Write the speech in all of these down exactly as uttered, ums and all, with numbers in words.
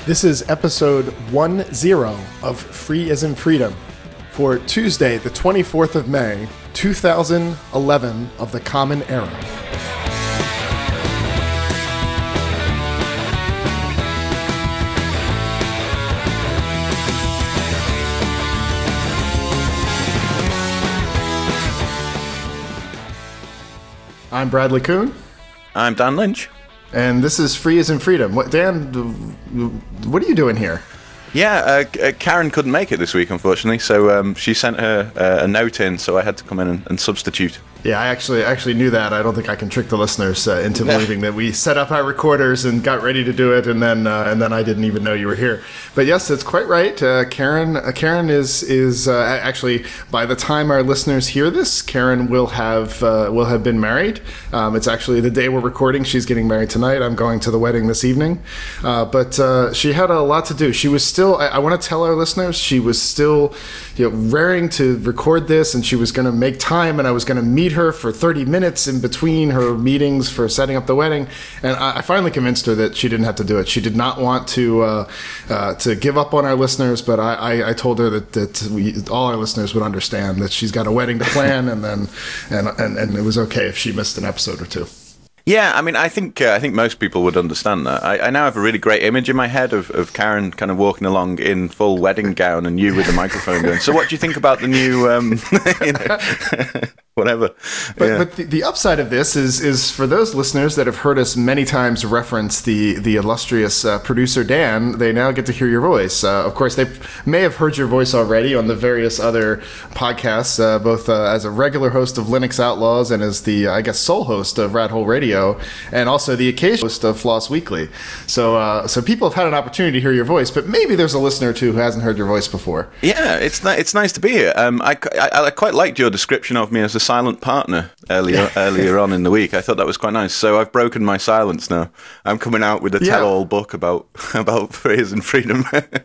This is episode one zero of Free as in Freedom for Tuesday, the twenty-fourth of May, two thousand eleven of the Common Era. I'm Bradley Kuhn. I'm Dan Lynch. And this is Free as in Freedom. What, Dan, what are you doing here? Yeah, uh, Karen couldn't make it this week, unfortunately, so um, she sent her uh, a note in, so I had to come in and, and substitute. Yeah, I actually actually knew that. I don't think I can trick the listeners uh, into believing that we set up our recorders and got ready to do it, and then uh, and then I didn't even know you were here. But yes, that's quite right. Uh, Karen uh, Karen is is uh, actually, by the time our listeners hear this, Karen will have uh, will have been married. Um, it's actually the day we're recording. She's getting married tonight. I'm going to the wedding this evening. Uh, but uh, she had a lot to do. She was still. I, I want to tell our listeners she was still, you know, raring to record this, and she was going to make time, and I was going to meet her for thirty minutes in between her meetings for setting up the wedding, and I, I finally convinced her that she didn't have to do it. She did not want to uh, uh, to give up on our listeners, but I, I, I told her that, that we, all our listeners would understand that she's got a wedding to plan, and then and, and and it was okay if she missed an episode or two. Yeah, I mean, I think uh, I think most people would understand that. I, I now have a really great image in my head of, of Karen kind of walking along in full wedding gown and you with the microphone going, so what do you think about the new, um, you know, whatever. But, yeah. but the, the upside of this is is for those listeners that have heard us many times reference the, the illustrious uh, producer Dan, they now get to hear your voice. Uh, of course, they may have heard your voice already on the various other podcasts, uh, both uh, as a regular host of Linux Outlaws and as the, I guess, sole host of Rat Hole Radio, and also the occasional host of Floss Weekly. So uh, so people have had an opportunity to hear your voice, but maybe there's a listener or two who hasn't heard your voice before. Yeah, it's ni- it's nice to be here. Um, I, I, I quite liked your description of me as a silent partner earlier earlier on in the week. I thought that was quite nice. So I've broken my silence now. I'm coming out with a yeah. tell-all book about about Free as in Freedom.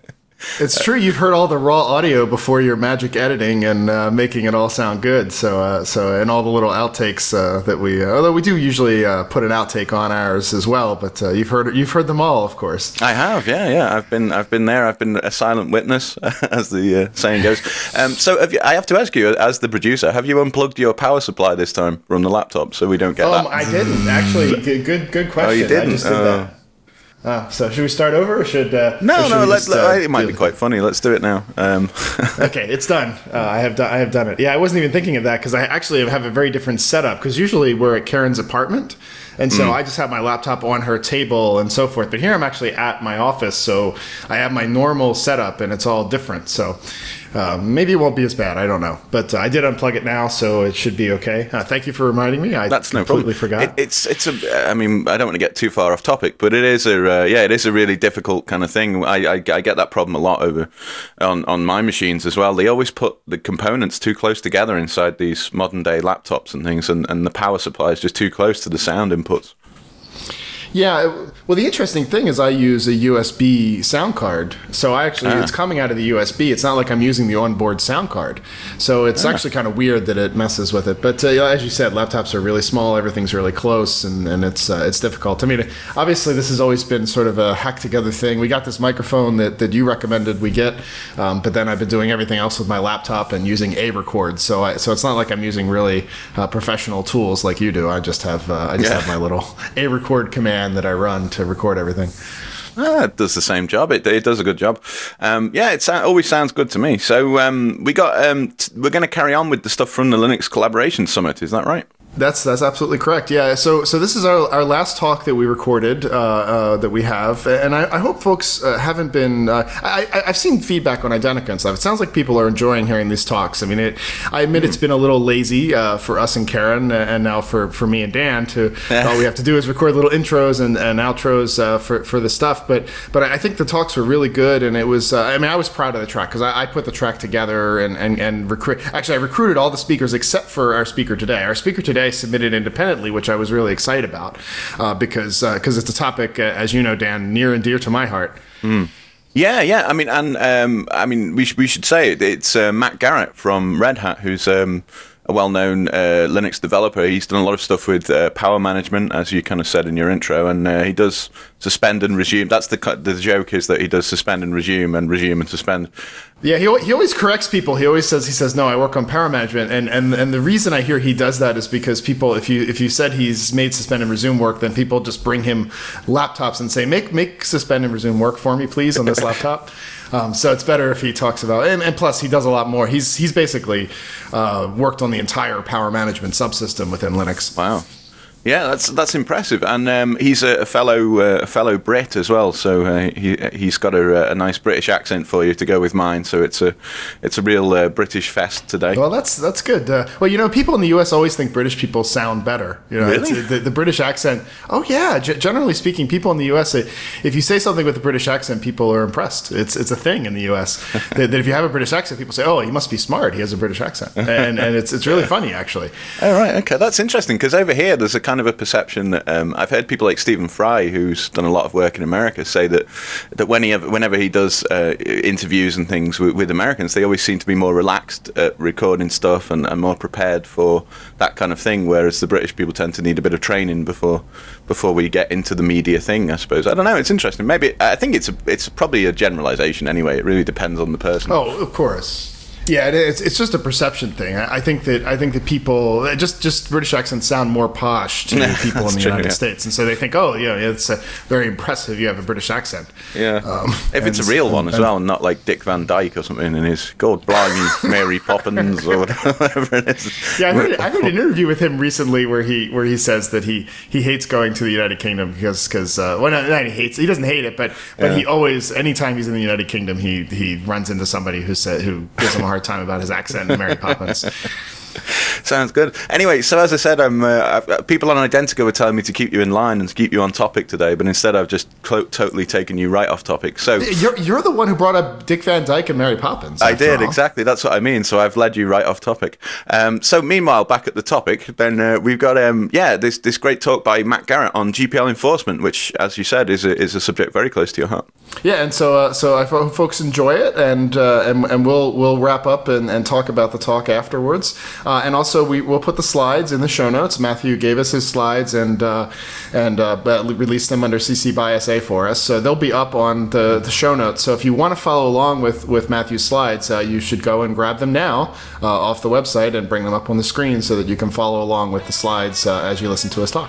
It's true. You've heard all the raw audio before your magic editing and uh, making it all sound good. So, uh, so and all the little outtakes uh, that we, uh, although we do usually uh, put an outtake on ours as well. But uh, you've heard you've heard them all, of course. I have, yeah, yeah. I've been I've been there. I've been a silent witness, as the uh, saying goes. Um, so, have you, I have to ask you, as the producer, have you unplugged your power supply this time from the laptop so we don't get um, that? I didn't actually. Good, good, good question. Oh, you didn't. I just did uh, that. Uh, so should we start over or should uh, no or should no we let's just, let, uh, it might be quite funny. Let's do it now. um. Okay, it's done. uh, I have done I have done it. Yeah, I wasn't even thinking of that because I actually have a very different setup, because usually we're at Karen's apartment, and so mm. I just have my laptop on her table and so forth, but here I'm actually at my office, so I have my normal setup and it's all different. So Uh, maybe it won't be as bad. I don't know. But uh, I did unplug it now, so it should be okay. Uh, thank you for reminding me. I That's no completely problem. forgot. It, it's it's a. I mean, I don't want to get too far off topic, but it is a uh, yeah, it is a really difficult kind of thing. I, I I get that problem a lot over on on my machines as well. They always put the components too close together inside these modern day laptops and things, and, and the power supply is just too close to the sound inputs. Yeah, well, the interesting thing is I use a U S B sound card. So I actually, ah. it's coming out of the U S B. It's not like I'm using the onboard sound card. So it's ah. actually kind of weird that it messes with it. But uh, as you said, laptops are really small. Everything's really close, and, and it's uh, it's difficult. I mean, obviously, this has always been sort of a hack-together thing. We got this microphone that, that you recommended we get, um, but then I've been doing everything else with my laptop and using A-Record. So I, so it's not like I'm using really uh, professional tools like you do. I just have uh, I just yeah. have my little A-Record command that I run to record everything. Ah, it does the same job. It it does a good job. Um, yeah, it so- always sounds good to me. So um, we got um, t- we're going to carry on with the stuff from the Linux Collaboration Summit. Is that right? That's that's absolutely correct. Yeah. So so this is our, our last talk that we recorded uh, uh, that we have, and I, I hope folks uh, haven't been. Uh, I, I I've seen feedback on Identica and stuff. It sounds like people are enjoying hearing these talks. I mean, it, I admit it's been a little lazy uh, for us and Karen, and now for, for me and Dan. To all we have to do is record little intros and, and outros uh, for for the stuff. But but I think the talks were really good, and it was. Uh, I mean, I was proud of the track because I, I put the track together and and and recruit. Actually, I recruited all the speakers except for our speaker today. Our speaker today submitted independently, which I was really excited about uh, because because uh, it's a topic, uh, as you know, Dan, near and dear to my heart. Mm. Yeah, yeah. I mean, and um, I mean, we sh- we should say it. It's uh, Matt Garrett from Red Hat, who's um, a well-known uh, Linux developer. He's done a lot of stuff with uh, power management, as you kind of said in your intro, and uh, he does suspend and resume. That's the the joke, is that he does suspend and resume and resume and suspend. Yeah, he he always corrects people. He always says he says no, I work on power management, and and and the reason I hear he does that is because people, if you if you said he's made suspend and resume work, then people just bring him laptops and say make make suspend and resume work for me, please, on this laptop. Um, so it's better if he talks about, and, and plus he does a lot more. He's he's basically uh, worked on the entire power management subsystem within Linux. Wow. Yeah, that's that's impressive, and um, he's a, a fellow uh, a fellow Brit as well. So uh, he he's got a, a nice British accent for you to go with mine. So it's a it's a real uh, British fest today. Well, that's that's good. Uh, well, you know, people in the U S always think British people sound better. You know, really? It's, the, the British accent. Oh yeah, g- generally speaking, people in the U S, if you say something with a British accent, people are impressed. It's it's a thing in the U S that, that if you have a British accent, people say, oh, he must be smart. He has a British accent, and and it's it's really funny actually. Oh right, okay, that's interesting, because over here there's a kind of a perception that um, I've heard people like Stephen Fry, who's done a lot of work in America, say that that when he whenever he does uh, interviews and things with, with Americans, they always seem to be more relaxed at recording stuff and, and more prepared for that kind of thing, whereas the British people tend to need a bit of training before before we get into the media thing, I suppose. I don't know, it's interesting. Maybe I think it's a, it's probably a generalization anyway. It really depends on the person. Oh, of course. Yeah, it is. It's just a perception thing. I I think that I think that people just just British accents sound more posh to people in the true, United yeah. States, and so they think, oh, yeah, it's uh, very impressive. You have a British accent. Yeah, um, if it's and- a real one as and- well, and not like Dick Van Dyke or something in his God Blimey Mary Poppins or whatever it is. Yeah, I heard, I heard an interview with him recently where he where he says that he, he hates going to the United Kingdom because because uh, well not, not he hates he doesn't hate it but but Yeah. he always anytime he's in the United Kingdom he he runs into somebody who said who gives him a hard time about his accent and Mary Poppins. Sounds good. Anyway, so as I said, I'm, uh, I've, people on Identica were telling me to keep you in line and to keep you on topic today, but instead I've just clo- totally taken you right off topic. So You're you're the one who brought up Dick Van Dyke and Mary Poppins. I after did, all. exactly. That's what I mean. So I've led you right off topic. Um, so meanwhile, back at the topic, then uh, we've got um, yeah this this great talk by Matt Garrett on G P L enforcement, which, as you said, is a, is a subject very close to your heart. Yeah, and so uh, so I hope folks enjoy it, and uh, and and we'll we'll wrap up and, and talk about the talk afterwards, uh, and also we we'll put the slides in the show notes. Matthew gave us his slides and uh, and uh, released them under C C by S A for us, so they'll be up on the, the show notes. So if you want to follow along with with Matthew's slides, uh, you should go and grab them now uh, off the website and bring them up on the screen so that you can follow along with the slides uh, as you listen to us talk.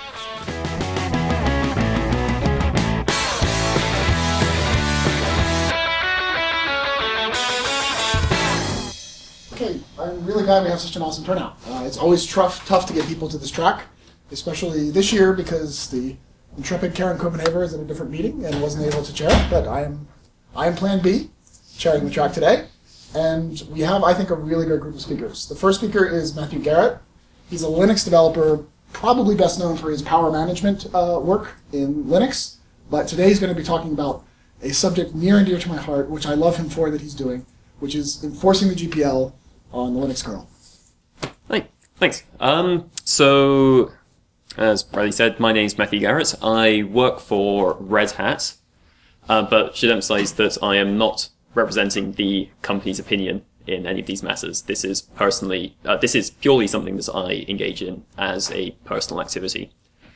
Okay, I'm really glad we have such an awesome turnout. Uh, it's always tough, tough to get people to this track, especially this year because the intrepid Karen Copenhaver is at a different meeting and wasn't able to chair it. But I am, I am Plan B, chairing the track today, and we have, I think, a really good group of speakers. The first speaker is Matthew Garrett. He's a Linux developer, probably best known for his power management uh, work in Linux. But today he's going to be talking about a subject near and dear to my heart, which I love him for that he's doing, which is enforcing the G P L on the Linux kernel. Hi, thanks. Um, so, as Bradley said, my name's Matthew Garrett. I work for Red Hat, uh, but should emphasize that I am not representing the company's opinion in any of these matters. This is personally, uh, this is purely something that I engage in as a personal activity.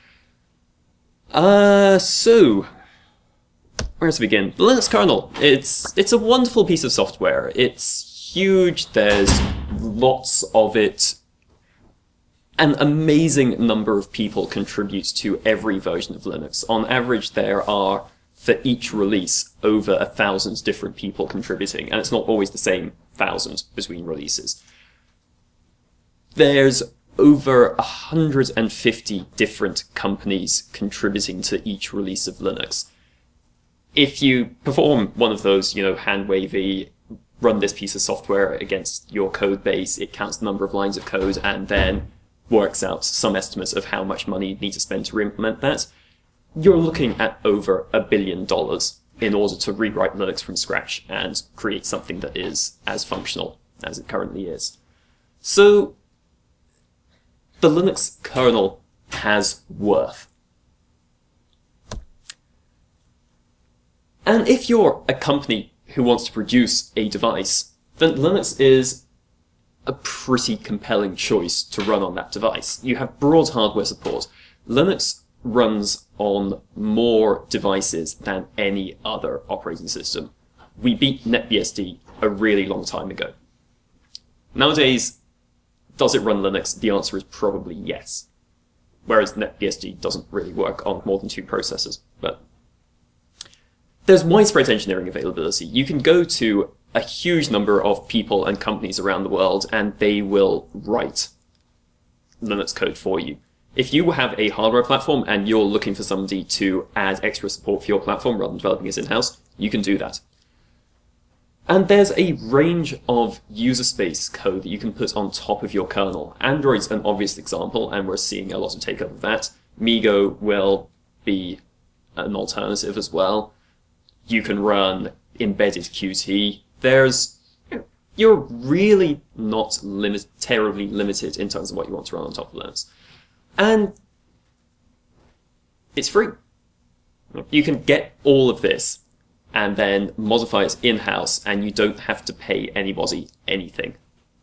Uh, so, where to begin? The Linux kernel. It's it's a wonderful piece of software. It's huge. There's lots of it. An amazing number of people contribute to every version of Linux. On average, there are, for each release, over a thousand different people contributing, and it's not always the same thousand between releases. There's over one hundred fifty different companies contributing to each release of Linux. If you perform one of those, you know, hand-wavy, run this piece of software against your code base, it counts the number of lines of code and then works out some estimate of how much money you need to spend to implement that, you're looking at over a billion dollars in order to rewrite Linux from scratch and create something that is as functional as it currently is. So, the Linux kernel has worth. And if you're a company who wants to produce a device, then Linux is a pretty compelling choice to run on that device. You have broad hardware support. Linux runs on more devices than any other operating system. We beat NetBSD a really long time ago. Nowadays, does it run Linux? The answer is probably yes. Whereas NetBSD doesn't really work on more than two processors. But there's widespread engineering availability. You can go to a huge number of people and companies around the world, and they will write Linux code for you. If you have a hardware platform and you're looking for somebody to add extra support for your platform rather than developing it in-house, you can do that. And there's a range of user space code that you can put on top of your kernel. Android's an obvious example, and we're seeing a lot of take-up of that. MeeGo will be an alternative as well. You can run embedded Qt. There's, you're really not limit, terribly limited in terms of what you want to run on top of Linux. And it's free. You can get all of this and then modify it in-house, and you don't have to pay anybody anything.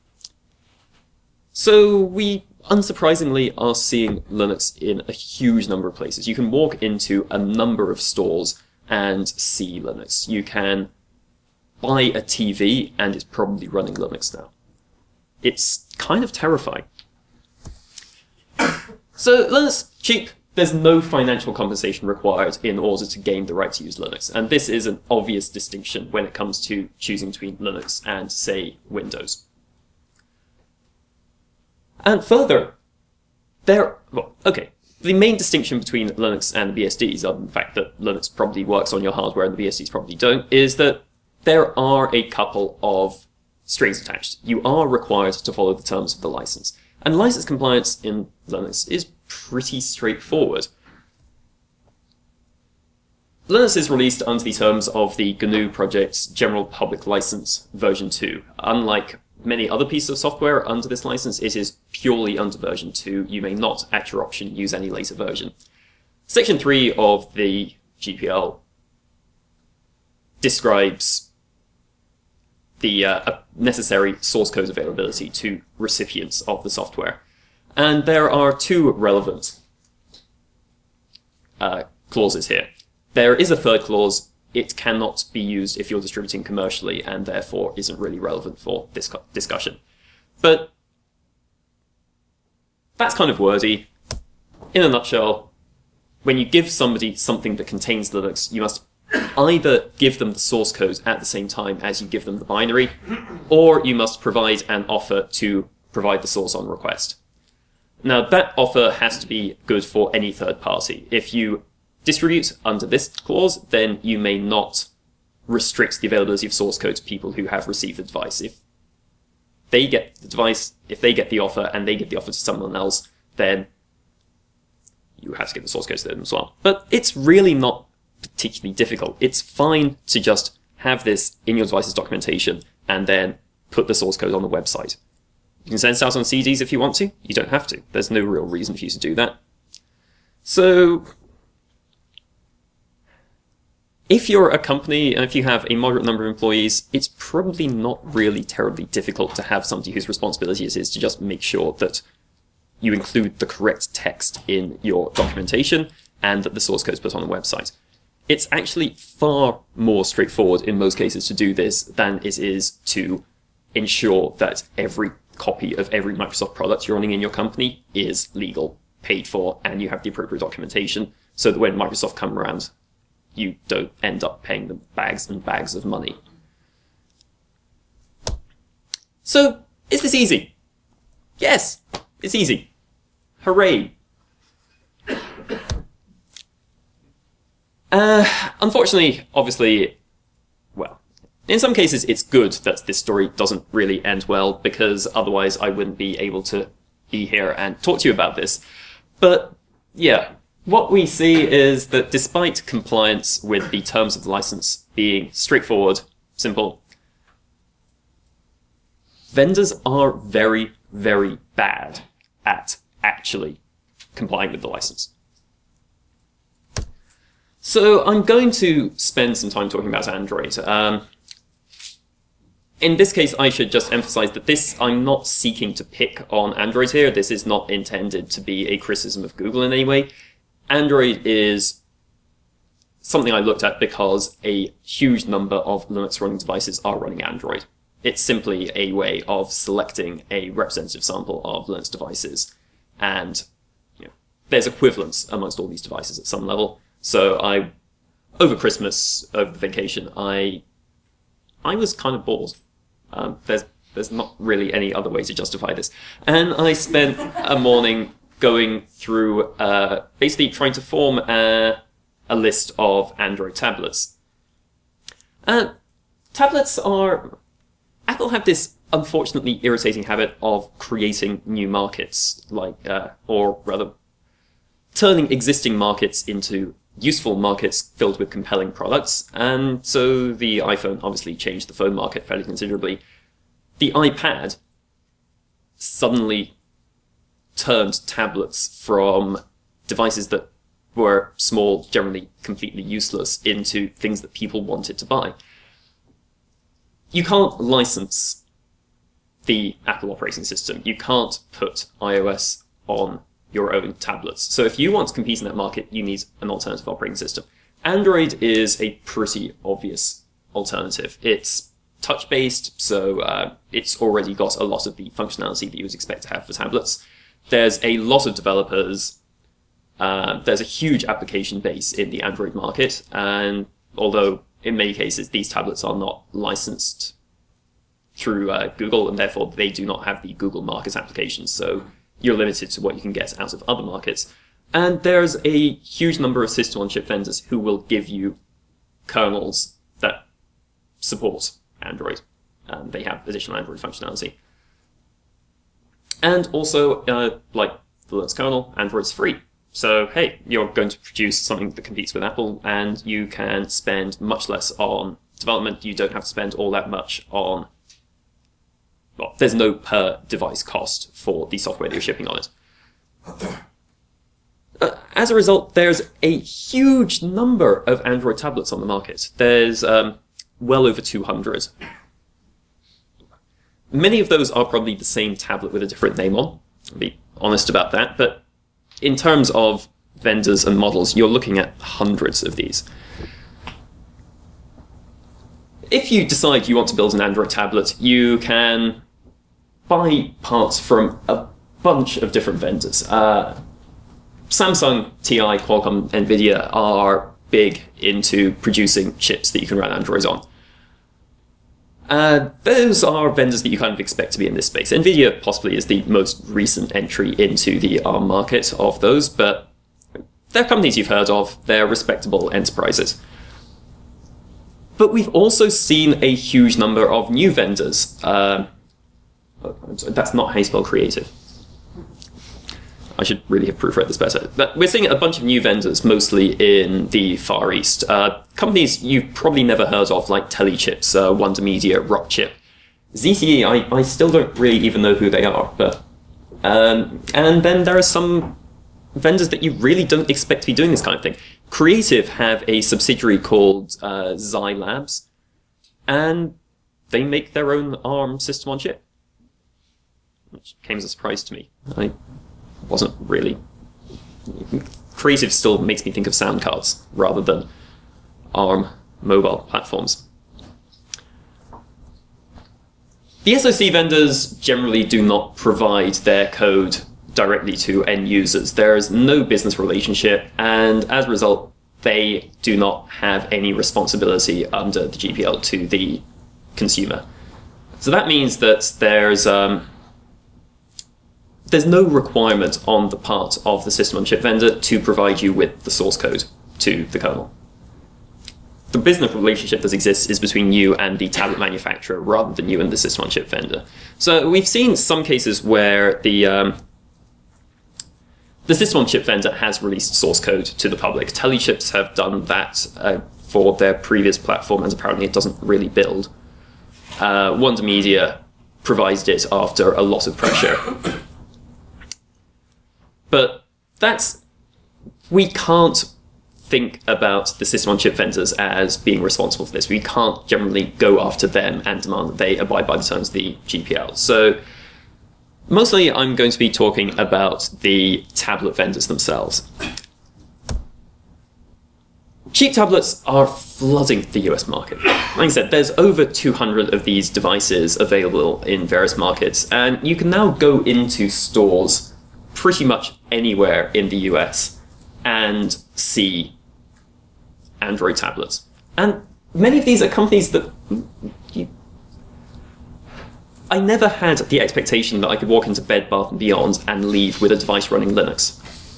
So we, unsurprisingly, are seeing Linux in a huge number of places. You can walk into a number of stores and see Linux. You can buy a T V, and it's probably running Linux now. It's kind of terrifying. So Linux, cheap. There's no financial compensation required in order to gain the right to use Linux. And this is an obvious distinction when it comes to choosing between Linux and, say, Windows. And further, there, well, okay, the main distinction between Linux and the B S Ds, other than the fact that Linux probably works on your hardware and the B S Ds probably don't, is that there are a couple of strings attached. You are required to follow the terms of the license. And license compliance in Linux is pretty straightforward. Linux is released under the terms of the G N U Project's General Public License version two. Unlike many other pieces of software under this license, it is purely under version two. You may not, at your option, use any later version. Section three of the G P L describes the uh, necessary source code availability to recipients of the software. And there are two relevant uh, clauses here. There is a third clause. It cannot be used if you're distributing commercially, and therefore isn't really relevant for this discussion. But that's kind of wordy. In a nutshell, when you give somebody something that contains Linux, you must either give them the source code at the same time as you give them the binary, or you must provide an offer to provide the source on request. Now, that offer has to be good for any third party. If you distribute under this clause, then you may not restrict the availability of source code to people who have received the device. If they get the device, if they get the offer and they give the offer to someone else, then you have to give the source code to them as well. But it's really not particularly difficult. It's fine to just have this in your device's documentation and then put the source code on the website. You can send it out on C Ds if you want to. You don't have to. There's no real reason for you to do that. So, if you're a company and if you have a moderate number of employees, it's probably not really terribly difficult to have somebody whose responsibility it is to just make sure that you include the correct text in your documentation and that the source code is put on the website. It's actually far more straightforward in most cases to do this than it is to ensure that every copy of every Microsoft product you're running in your company is legal, paid for, and you have the appropriate documentation so that when Microsoft come around, you don't end up paying them bags and bags of money. So, is this easy? Yes, it's easy. Hooray. Uh, unfortunately, obviously, well, in some cases it's good that this story doesn't really end well, because otherwise I wouldn't be able to be here and talk to you about this. But, yeah, what we see is that despite compliance with the terms of the license being straightforward, simple, vendors are very, very bad at actually complying with the license. So I'm going to spend some time talking about Android. Um, in this case, I should just emphasize that this, I'm not seeking to pick on Android here. This is not intended to be a criticism of Google in any way. Android is something I looked at because a huge number of Linux running devices are running Android. It's simply a way of selecting a representative sample of Linux devices. And you know, there's equivalence amongst all these devices at some level. So I, over Christmas, over the vacation, I I was kind of bored. Um, there's there's not really any other way to justify this. And I spent a morning going through, uh, basically trying to form a, a list of Android tablets. Uh, tablets are... Apple have this unfortunately irritating habit of creating new markets, like, uh, or rather, turning existing markets into useful markets filled with compelling products. And so the iPhone obviously changed the phone market fairly considerably. The iPad suddenly turned tablets from devices that were small, generally completely useless, into things that people wanted to buy. You can't license the Apple operating system. You can't put iOS on your own tablets. So if you want to compete in that market, you need an alternative operating system. Android is a pretty obvious alternative. It's touch-based, so uh, it's already got a lot of the functionality that you would expect to have for tablets. There's a lot of developers. Uh, there's a huge application base in the Android market, and although in many cases these tablets are not licensed through uh, Google, and therefore they do not have the Google Market applications, so you're limited to what you can get out of other markets. And there's a huge number of system-on-chip vendors who will give you kernels that support Android. Um, they have additional Android functionality. And also, uh, like the Linux kernel, Android's free. So, hey, you're going to produce something that competes with Apple, and you can spend much less on development. You don't have to spend all that much on... Well, there's no per device cost for the software that you're shipping on it. Uh, as a result, there's a huge number of Android tablets on the market. There's um, well over two hundred. Many of those are probably the same tablet with a different name on. I'll be honest about that. But in terms of vendors and models, you're looking at hundreds of these. If you decide you want to build an Android tablet, you can buy parts from a bunch of different vendors. Uh, Samsung, T I, Qualcomm, Nvidia are big into producing chips that you can run Android on. Uh, those are vendors that you kind of expect to be in this space. Nvidia possibly is the most recent entry into the ARM market of those, but they're companies you've heard of. They're respectable enterprises. But we've also seen a huge number of new vendors. Uh, I'm sorry, that's not how you spell creative. I should really have proofread this better. But we're seeing a bunch of new vendors, mostly in the Far East. Uh, companies you've probably never heard of, like Telechips, uh, Wonder Media, Rockchip. Z T E, I, I still don't really even know who they are. But um, and then there are some vendors that you really don't expect to be doing this kind of thing. Creative have a subsidiary called uh, Xi Labs, and they make their own ARM system on chip, which came as a surprise to me. I wasn't really... Creative still makes me think of sound cards rather than ARM mobile platforms. The S O C vendors generally do not provide their code directly to end users. There is no business relationship, and as a result, they do not have any responsibility under the G P L to the consumer. So that means that there's um, there's no requirement on the part of the system-on-chip vendor to provide you with the source code to the kernel. The business relationship that exists is between you and the tablet manufacturer rather than you and the system-on-chip vendor. So we've seen some cases where the um, the system-on-chip vendor has released source code to the public. Telechips have done that uh, for their previous platform, and apparently it doesn't really build. Uh, Wonder Media provided it after a lot of pressure. But that's... We can't think about the system-on-chip vendors as being responsible for this. We can't generally go after them and demand that they abide by the terms of the G P L. So mostly I'm going to be talking about the tablet vendors themselves. Cheap tablets are flooding the U S market. Like I said, there's over two hundred of these devices available in various markets, and you can now go into stores pretty much anywhere in the U S and see Android tablets. And many of these are companies that you, I never had the expectation that I could walk into Bed Bath and Beyond and leave with a device running Linux.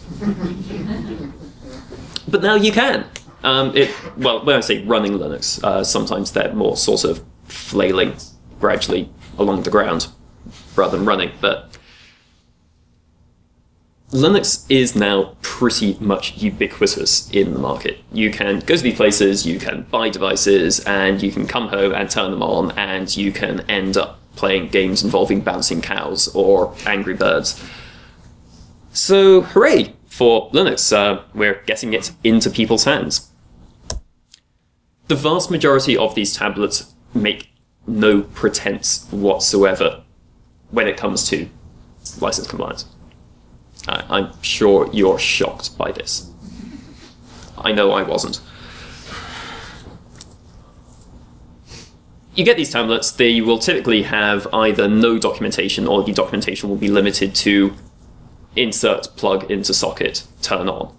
But now you can. Um, it, well, when I say running Linux, uh, sometimes they're more sort of flailing gradually along the ground rather than running. But Linux is now pretty much ubiquitous in the market. You can go to these places, you can buy devices, and you can come home and turn them on, and you can end up playing games involving bouncing cows or Angry Birds. So, hooray for Linux. Uh, we're getting it into people's hands. The vast majority of these tablets make no pretense whatsoever when it comes to license compliance. Uh, I'm sure you're shocked by this. I know I wasn't. You get these tablets, they will typically have either no documentation, or the documentation will be limited to insert, plug into socket, turn on.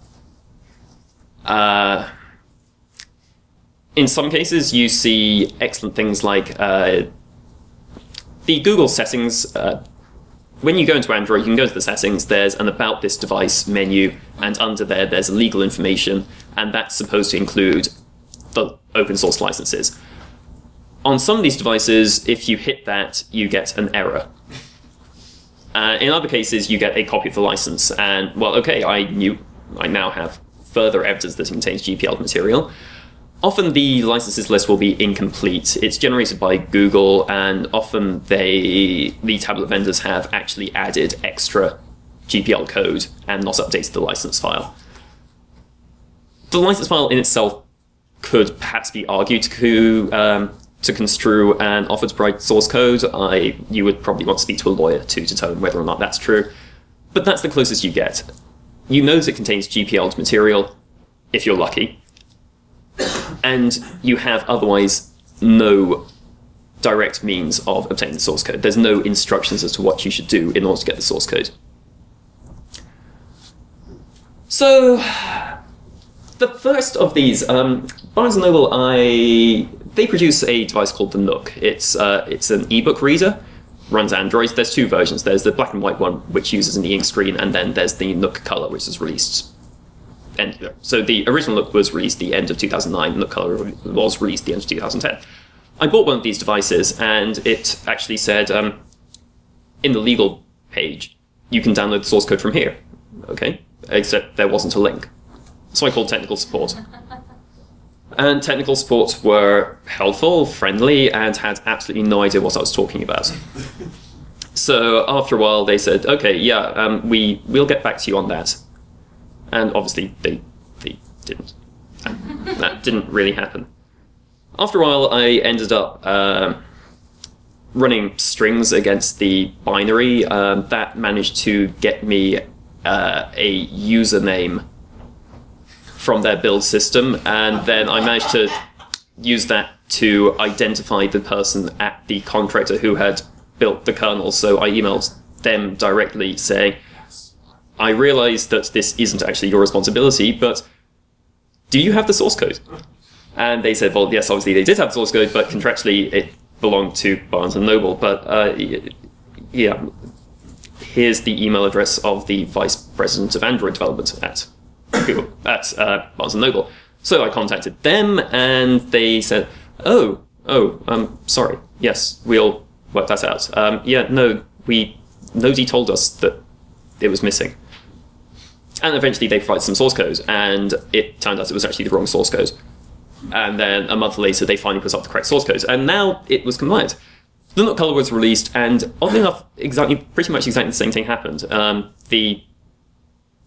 Uh, in some cases, you see excellent things like uh, the Google settings. Uh, when you go into Android, you can go to the settings, there's an About This Device menu, and under there, there's legal information, and that's supposed to include the open source licenses. On some of these devices, if you hit that, you get an error. Uh, in other cases, you get a copy of the license, and, well, okay, I knew, I now have further evidence that it contains G P L material. Often the licenses list will be incomplete. It's generated by Google, and often they, the tablet vendors have actually added extra G P L code and not updated the license file. The license file in itself could perhaps be argued to um, to construe and offer to provide source code. I, you would probably want to speak to a lawyer to determine whether or not that's true. But that's the closest you get. You know that it contains G P L'd material, if you're lucky, and you have otherwise no direct means of obtaining the source code. There's no instructions as to what you should do in order to get the source code. So, the first of these, um, Barnes and Noble, I... they produce a device called the Nook. It's uh, it's an ebook reader, runs Android. There's two versions. There's the black and white one, which uses an e-ink screen, and then there's the Nook Color, which is released. And so the original Nook was released the end of two thousand nine. Nook Color was released the end of two thousand ten. I bought one of these devices, and it actually said um, in the legal page, you can download the source code from here. Okay, except there wasn't a link. So I called technical support. And technical support were helpful, friendly, and had absolutely no idea what I was talking about. So after a while, they said, "Okay, yeah, um, we we'll get back to you on that." And obviously, they they didn't. And that didn't really happen. After a while, I ended up uh, running strings against the binary. Um, that managed to get me uh, a username from their build system, and then I managed to use that to identify the person at the contractor who had built the kernel. So I emailed them directly saying, "I realize that this isn't actually your responsibility, but do you have the source code?" And they said, well, yes, obviously they did have the source code, but contractually it belonged to Barnes and Noble. But uh, yeah, here's the email address of the vice president of Android development at Google, at uh, Barnes and Noble. So I contacted them, and they said, "Oh, oh, um, sorry. Yes, we'll work that out. Um, yeah, no, we nobody told us that it was missing." And eventually they provided some source code, and it turned out it was actually the wrong source code. And then a month later, they finally put up the correct source code, and now it was compliant. The Nook Color was released, and oddly enough, exactly, pretty much exactly the same thing happened. Um, the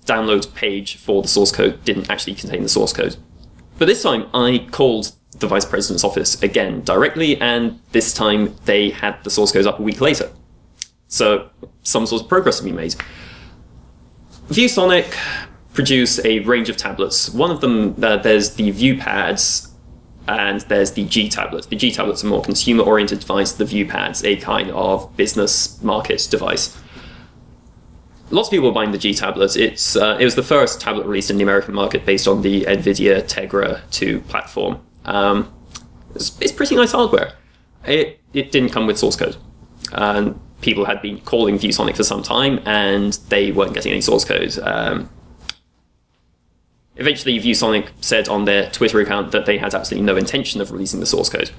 download page for the source code didn't actually contain the source code. But this time I called the vice president's office again directly, and this time they had the source code up a week later. So some sort of progress had been made. ViewSonic produce a range of tablets. One of them, uh, there's the ViewPads, and there's the G tablet. The G tablet's a more consumer-oriented device. The ViewPad's a kind of business market device. Lots of people are buying the G tablet. It's uh, it was the first tablet released in the American market based on the NVIDIA Tegra two platform. Um, it's, it's pretty nice hardware. It it didn't come with source code, and people had been calling ViewSonic for some time, and they weren't getting any source code. Um, eventually, ViewSonic said on their Twitter account that they had absolutely no intention of releasing the source code.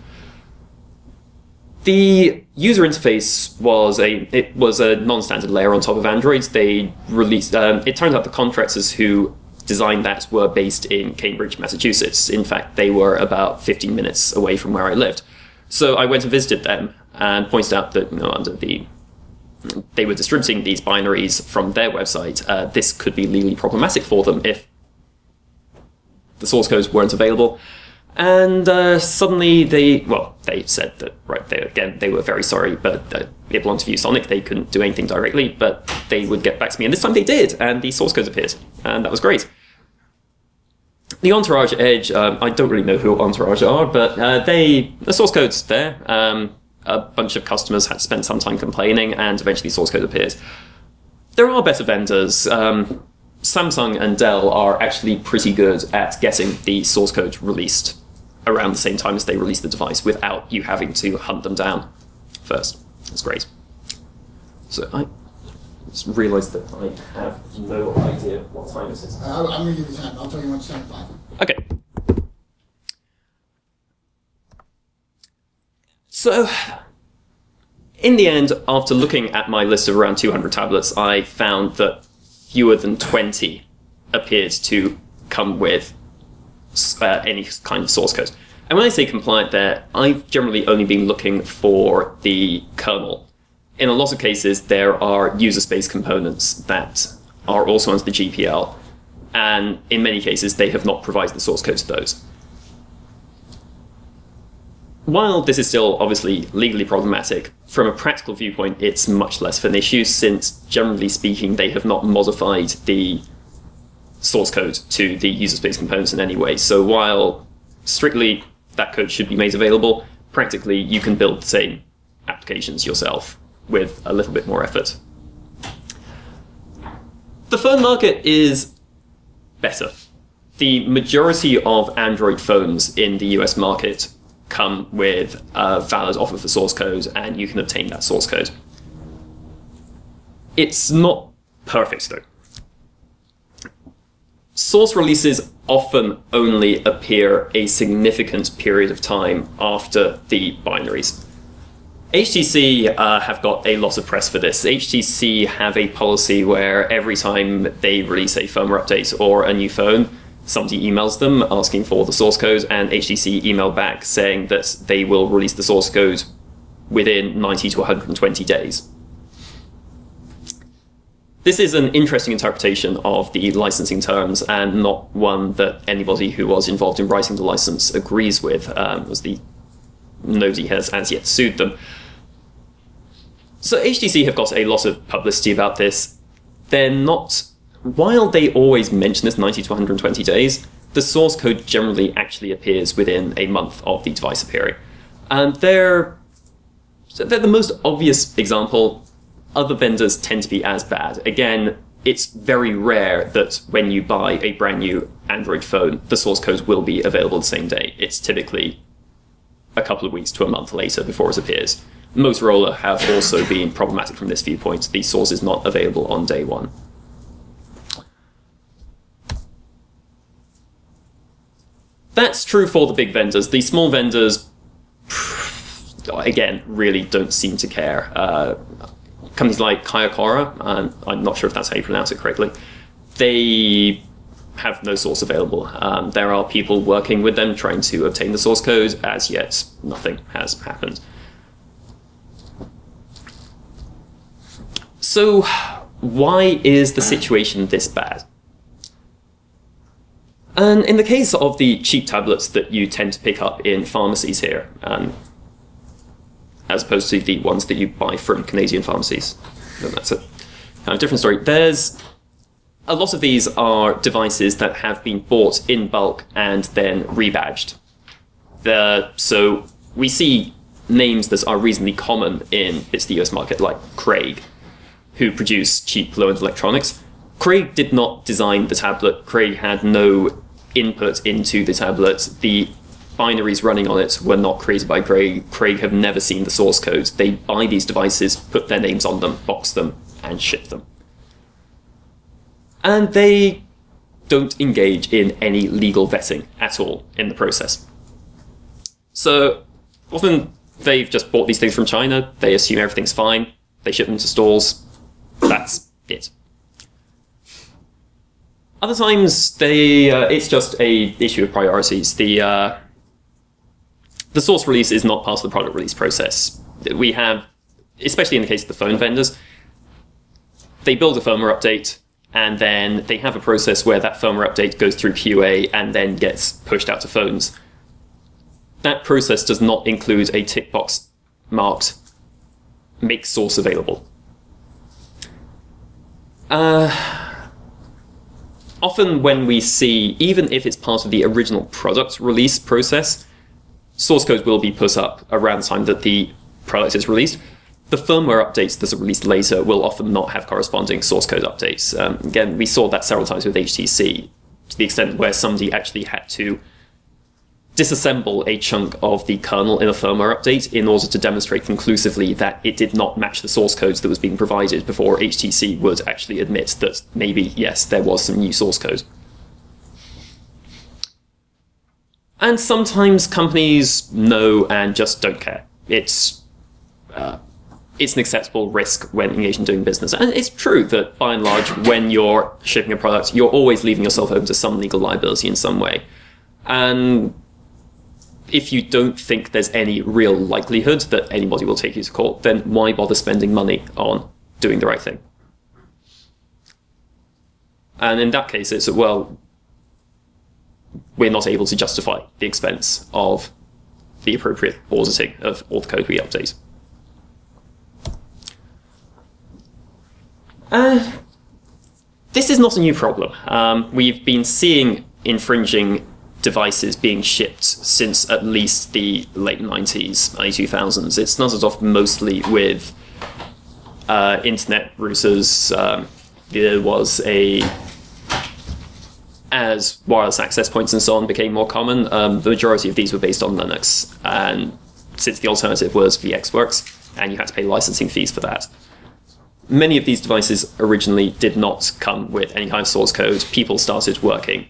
The user interface was a it was a non-standard layer on top of Android. They released. Um, it turned out the contractors who designed that were based in Cambridge, Massachusetts. In fact, they were about fifteen minutes away from where I lived. So I went and visited them and pointed out that, you know, under the they were distributing these binaries from their website. Uh, this could be legally problematic for them if the source codes weren't available. And uh, suddenly they, well, they said that, right, they, again, they were very sorry, but uh, it belonged to ViewSonic. They couldn't do anything directly, but they would get back to me. And this time they did, and the source codes appeared. And that was great. The Entourage Edge, um, I don't really know who Entourage are, but uh, they, the source code's there. Um, a bunch of customers had spent some time complaining, and eventually source code appeared. There are better vendors. Um, Samsung and Dell are actually pretty good at getting the source code released around the same time as they release the device without you having to hunt them down first. That's great. So I just realised that I have no idea what time it is. Uh, I'm going to give you time. I'll tell you when it's time at five. Okay. So, in the end, after looking at my list of around two hundred tablets, I found that fewer than twenty appeared to come with uh, any kind of source code. And when I say compliant there, I've generally only been looking for the kernel. In a lot of cases, there are user space components that are also under the G P L, and in many cases, they have not provided the source code to those. While this is still obviously legally problematic, from a practical viewpoint, it's much less of an issue, since generally speaking, they have not modified the source code to the user space components in any way. So while strictly that code should be made available, practically you can build the same applications yourself with a little bit more effort. The phone market is better. The majority of Android phones in the U S market come with a valid offer for source code, and you can obtain that source code. It's not perfect though. Source releases often only appear a significant period of time after the binaries. H T C uh, have got a lot of press for this. H T C have a policy where every time they release a firmware update or a new phone, somebody emails them asking for the source code, and H T C email back saying that they will release the source code within ninety to one hundred twenty days. This is an interesting interpretation of the licensing terms, and not one that anybody who was involved in writing the license agrees with, um, as the nobody has as yet sued them. So H T C have got a lot of publicity about this. They're not, while they always mention this ninety to one hundred twenty days, the source code generally actually appears within a month of the device appearing. And they're, they're the most obvious example. Other vendors tend to be as bad. Again, it's very rare that when you buy a brand new Android phone, the source code will be available the same day. It's typically a couple of weeks to a month later before it appears. Motorola have also been problematic from this viewpoint. The source is not available on day one. That's true for the big vendors. The small vendors, again, really don't seem to care. Uh, companies like Kayakora, um, I'm not sure if that's how you pronounce it correctly, they have no source available. Um, there are people working with them trying to obtain the source code. As yet, nothing has happened. So why is the situation this bad? And in the case of the cheap tablets that you tend to pick up in pharmacies here, um, as opposed to the ones that you buy from Canadian pharmacies, then that's a kind of different story. There's a lot of these are devices that have been bought in bulk and then rebadged. The, so we see names that are reasonably common in it's the U S market, like Craig, who produce cheap low-end electronics. Craig did not design the tablet. Craig had no input into the tablet. The binaries running on it were not created by Craig. Craig have never seen the source code. They buy these devices, put their names on them, box them, and ship them. And they don't engage in any legal vetting at all in the process. So often they've just bought these things from China, they assume everything's fine, they ship them to stores, that's it. Other times, they uh, it's just a issue of priorities. The uh, the source release is not part of the product release process. We have, especially in the case of the phone vendors, they build a firmware update, and then they have a process where that firmware update goes through Q A and then gets pushed out to phones. That process does not include a tick box marked make source available. Uh, often when we see, even if it's part of the original product release process, source code will be put up around the time that the product is released. The firmware updates that are released later will often not have corresponding source code updates. Um, again, we saw that several times with H T C, to the extent where somebody actually had to disassemble a chunk of the kernel in a firmware update in order to demonstrate conclusively that it did not match the source codes that was being provided before H T C would actually admit that maybe, yes, there was some new source code. And sometimes companies know and just don't care. It's uh, it's an acceptable risk when engaged in doing business. And it's true that, by and large, when you're shipping a product, you're always leaving yourself open to some legal liability in some way. And if you don't think there's any real likelihood that anybody will take you to court, then why bother spending money on doing the right thing? And in that case, it's, well, we're not able to justify the expense of the appropriate auditing of all the code we update. Uh, this is not a new problem. Um, we've been seeing infringing devices being shipped since at least the late nineties, early two thousands. It started off mostly with uh, internet routers. Um, there was a... As wireless access points and so on became more common, um, the majority of these were based on Linux. And since the alternative was VxWorks, and you had to pay licensing fees for that. Many of these devices originally did not come with any kind of source code. People started working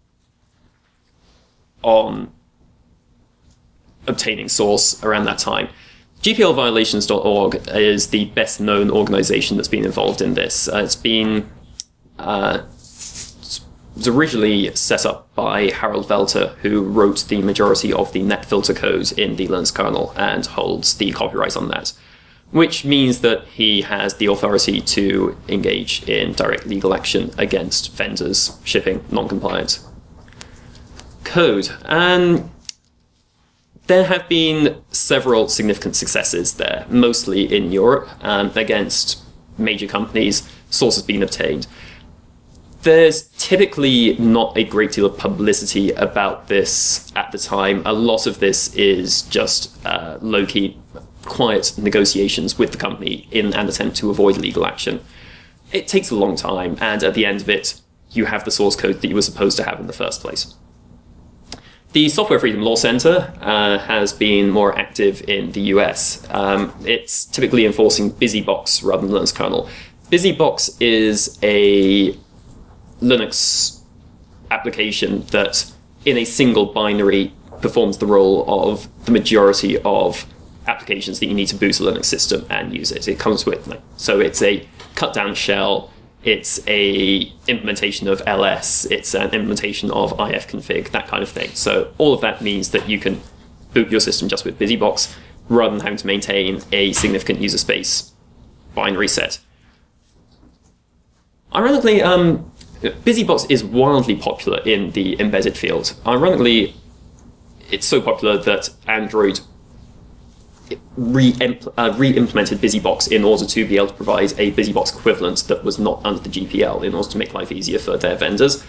on obtaining source around that time. G P L violations dot org is the best known organization that's been involved in this. Uh, it's been uh, it was originally set up by Harold Velter, who wrote the majority of the NetFilter code in the Linux kernel and holds the copyright on that, which means that he has the authority to engage in direct legal action against vendors shipping non-compliant code. And there have been several significant successes there, mostly in Europe, and against major companies. Source has been obtained. There's typically not a great deal of publicity about this at the time. A lot of this is just uh, low-key, quiet negotiations with the company in an attempt to avoid legal action. It takes a long time, and at the end of it, you have the source code that you were supposed to have in the first place. The Software Freedom Law Center uh, has been more active in the U S. Um, it's typically enforcing BusyBox rather than Linux kernel. BusyBox is a Linux application that, in a single binary, performs the role of the majority of applications that you need to boot a Linux system and use it. It comes with, like, so it's a cut-down shell, it's a implementation of L S, it's an implementation of ifconfig, that kind of thing. So all of that means that you can boot your system just with BusyBox rather than having to maintain a significant user space binary set. Ironically, um, BusyBox is wildly popular in the embedded field. Ironically, it's so popular that Android re-impl- uh, re-implemented BusyBox in order to be able to provide a BusyBox equivalent that was not under the G P L in order to make life easier for their vendors.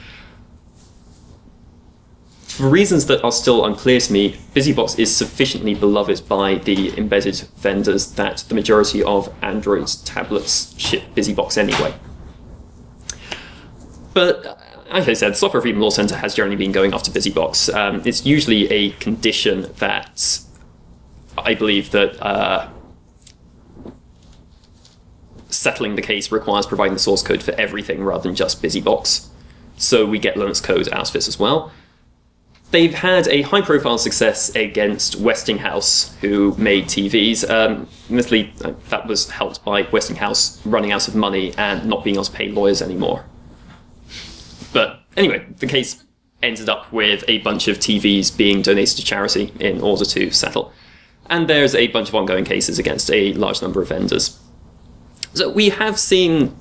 For reasons that are still unclear to me, BusyBox is sufficiently beloved by the embedded vendors that the majority of Android tablets ship BusyBox anyway. But as I said, Software Freedom Law Center has generally been going after BusyBox. Um, it's usually a condition that I believe that uh, settling the case requires providing the source code for everything rather than just BusyBox. So we get Linux code out of this as well. They've had a high-profile success against Westinghouse, who made T Vs. Um, admittedly, that was helped by Westinghouse running out of money and not being able to pay lawyers anymore. But anyway, the case ended up with a bunch of T Vs being donated to charity in order to settle. And there's a bunch of ongoing cases against a large number of vendors. So we have seen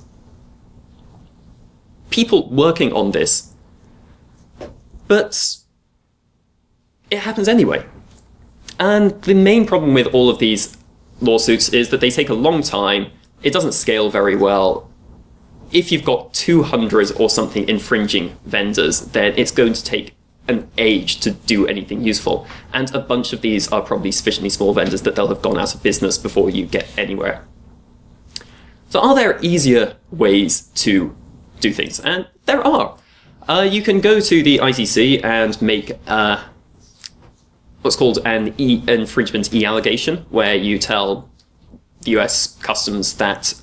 people working on this, but it happens anyway. And the main problem with all of these lawsuits is that they take a long time, it doesn't scale very well. If you've got two hundred or something infringing vendors, then it's going to take an age to do anything useful. And a bunch of these are probably sufficiently small vendors that they'll have gone out of business before you get anywhere. So are there easier ways to do things? And there are. Uh, you can go to the I C C and make uh, what's called an e- infringement e-allegation, where you tell the U S Customs that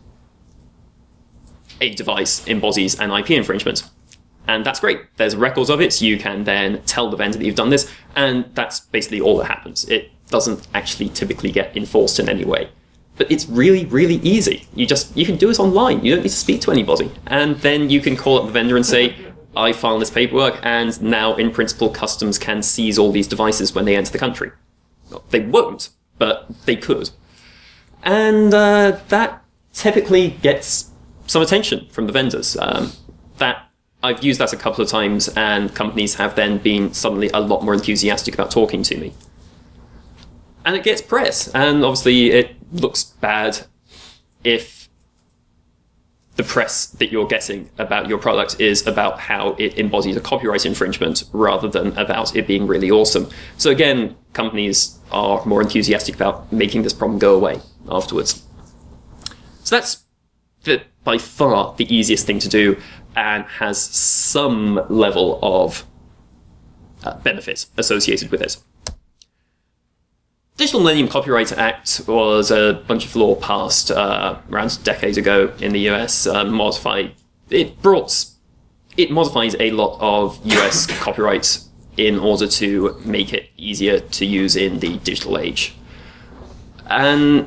a device embodies an I P infringement. And that's great. There's records of it. You can then tell the vendor that you've done this, and that's basically all that happens. It doesn't actually typically get enforced in any way. But it's really, really easy. You just you can do it online. You don't need to speak to anybody. And then you can call up the vendor and say, I filed this paperwork, and now in principle Customs can seize all these devices when they enter the country. Well, they won't, but they could. And uh, that typically gets some attention from the vendors. Um, that I've used that a couple of times, and companies have then been suddenly a lot more enthusiastic about talking to me. And it gets press, and obviously it looks bad if the press that you're getting about your product is about how it embodies a copyright infringement rather than about it being really awesome. So again, companies are more enthusiastic about making this problem go away afterwards. So that's the, by far the easiest thing to do, and has some level of uh, benefit associated with it. Digital Millennium Copyright Act was a bunch of law passed uh, around a decade ago in the U S. Uh, modified it brought it modified a lot of U S copyright in order to make it easier to use in the digital age. And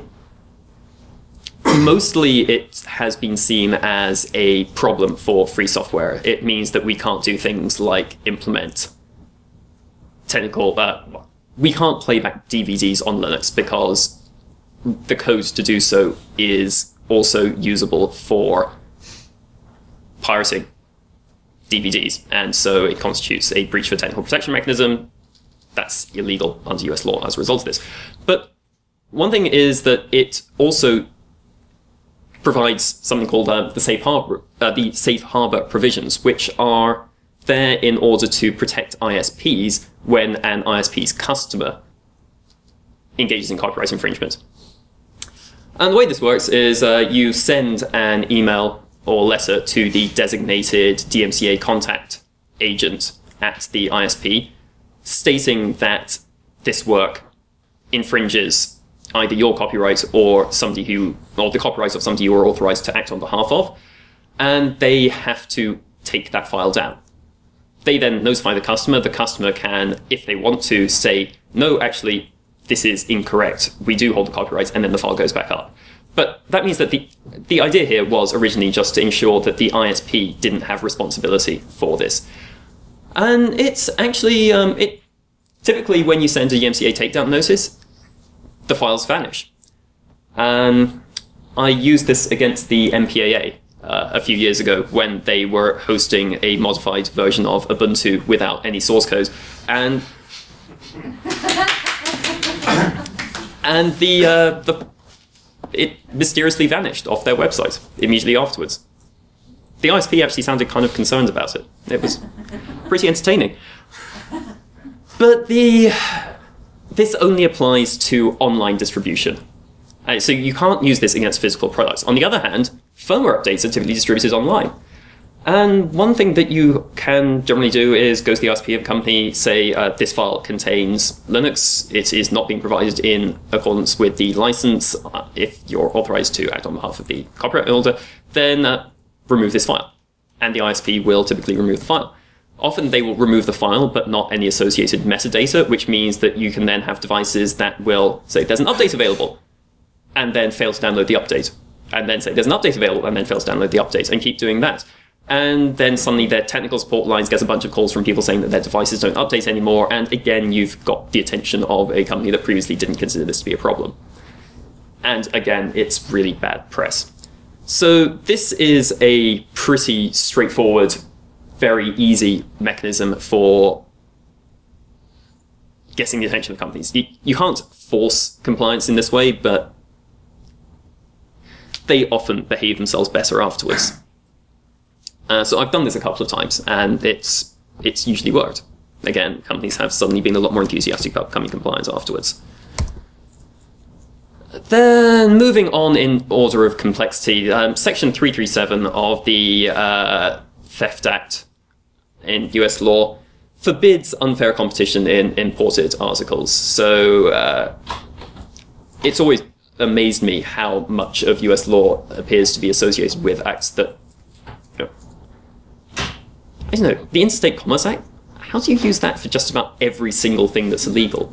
mostly it has been seen as a problem for free software. It means that we can't do things like implement technical... Uh, we can't play back D V Ds on Linux because the code to do so is also usable for pirating D V Ds. And so it constitutes a breach of a technical protection mechanism. That's illegal under U S law as a result of this. But one thing is that it also provides something called uh, the safe harbor, uh, the safe harbor provisions, which are there in order to protect I S Ps when an I S P's customer engages in copyright infringement. And the way this works is uh, you send an email or letter to the designated D M C A contact agent at the I S P stating that this work infringes either your copyright or somebody who, or the copyright of somebody you are authorized to act on behalf of, and they have to take that file down. They then notify the customer. The customer can, if they want to, say, no, actually, this is incorrect. We do hold the copyright, and then the file goes back up. But that means that the the idea here was originally just to ensure that the I S P didn't have responsibility for this. And it's actually, um, it typically when you send a D M C A takedown notice, the files vanish. Um, I used this against the M P A A. uh, a few years ago when they were hosting a modified version of Ubuntu without any source code. And and the uh, the it mysteriously vanished off their website immediately afterwards. The I S P actually sounded kind of concerned about it. It was pretty entertaining. But the this only applies to online distribution. Uh, so you can't use this against physical products. On the other hand, firmware updates are typically distributed online. And one thing that you can generally do is go to the I S P of a company, say uh, this file contains Linux, it is not being provided in accordance with the license. Uh, if you're authorized to act on behalf of the copyright holder, then uh, remove this file. And the I S P will typically remove the file. Often they will remove the file, but not any associated metadata, which means that you can then have devices that will say there's an update available, and then fail to download the update. And then say there's an update available, and then fail to download the update, and keep doing that. And then suddenly their technical support lines get a bunch of calls from people saying that their devices don't update anymore, and again, you've got the attention of a company that previously didn't consider this to be a problem. And again, it's really bad press. So this is a pretty straightforward, very easy mechanism for getting the attention of companies. You, you can't force compliance in this way, but they often behave themselves better afterwards. Uh, so I've done this a couple of times, and it's it's usually worked. Again, companies have suddenly been a lot more enthusiastic about becoming compliant afterwards. Then, moving on in order of complexity, um, Section three thirty-seven of the uh, Theft Act in U S law forbids unfair competition in imported articles. So uh, it's always amazed me how much of U S law appears to be associated with acts that, you know, I don't know, the Interstate Commerce Act, how do you use that for just about every single thing that's illegal?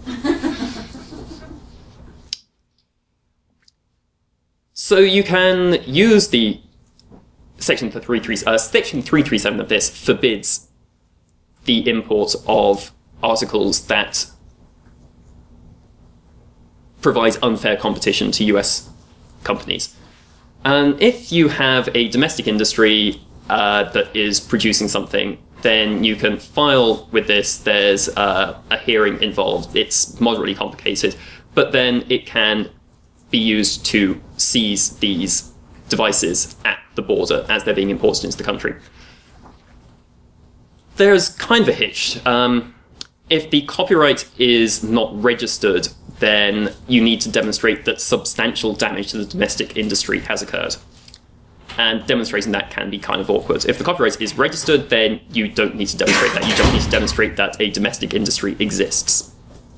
So you can use the Section three thirty-seven, uh, Section three thirty-seven of this forbids the import of articles that provide unfair competition to U S companies. And if you have a domestic industry uh, that is producing something, then you can file with this. There's uh, a hearing involved. It's moderately complicated, but then it can be used to seize these devices at the border as they're being imported into the country. There's kind of a hitch. Um, if the copyright is not registered, then you need to demonstrate that substantial damage to the domestic industry has occurred. And demonstrating that can be kind of awkward. If the copyright is registered, then you don't need to demonstrate that. You just need to demonstrate that a domestic industry exists.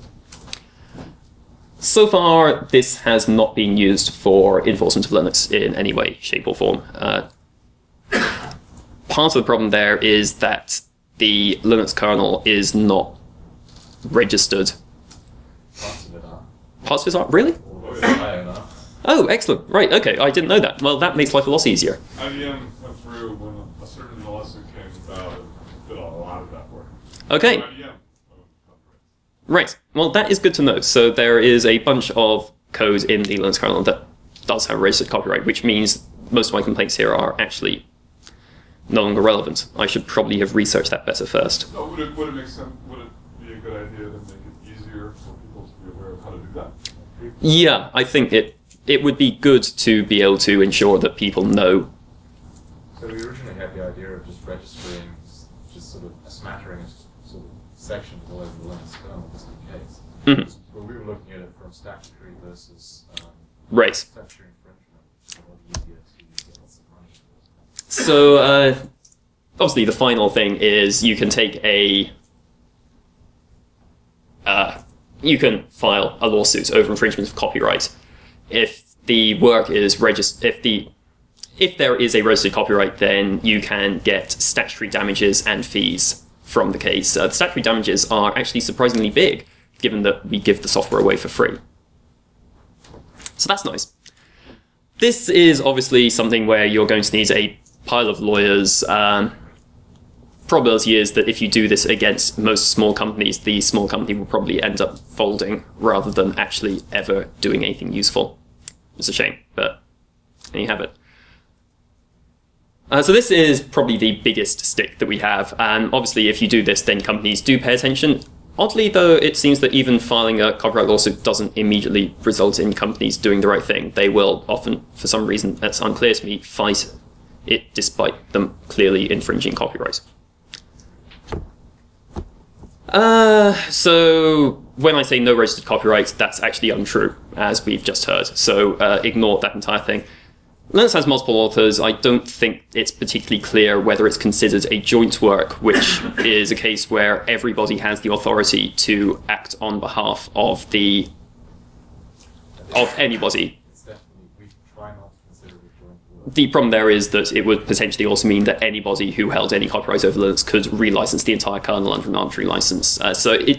So far, this has not been used for enforcement of Linux in any way, shape, or form. Uh, part of the problem there is that the Linux kernel is not registered. Parts of it are. Parts of it are? Really? I don't know. Oh, excellent. Right, okay, I didn't know that. Well, that makes life a lot easier. I B M went through when a certain lawsuit came about and did a lot of that work. Okay. I B M. Right. Well, that is good to know. So there is a bunch of code in the Linux kernel that does have registered copyright, which means most of my complaints here are actually no longer relevant. I should probably have researched that better first. So would it would it make sense? Would it be a good idea to make it easier for people to be aware of how to do that? Yeah, I think it it would be good to be able to ensure that people know. So we originally had the idea of just registering just sort of a smattering of sort of sections all over the Linux kernel, just in case. Mhm. But we were looking at it from statutory versus um, Right. statutory infringement. So a lot easier to get lots of money. So uh, obviously the final thing is you can take a uh, you can file a lawsuit over infringement of copyright if the work is registered. If the if there is a registered copyright, then you can get statutory damages and fees from the case. Uh, the statutory damages are actually surprisingly big, given that we give the software away for free. So that's nice. This is obviously something where you're going to need a pile of lawyers. Um, probability is that if you do this against most small companies, the small company will probably end up folding rather than actually ever doing anything useful. It's a shame, but there you have it. Uh, so this is probably the biggest stick that we have, and obviously if you do this, then companies do pay attention. Oddly, though, it seems that even filing a copyright lawsuit doesn't immediately result in companies doing the right thing. They will often, for some reason that's unclear to me, fight it despite them clearly infringing copyright. Uh, so when I say no registered copyright, that's actually untrue, as we've just heard. So uh, ignore that entire thing. Linux has multiple authors. I don't think it's particularly clear whether it's considered a joint work, which is a case where everybody has the authority to act on behalf of the of anybody. It's definitely, we try not to consider it joint work. The problem there is that it would potentially also mean that anybody who held any copyright over Linux could relicense the entire kernel under an arbitrary license. Uh, so it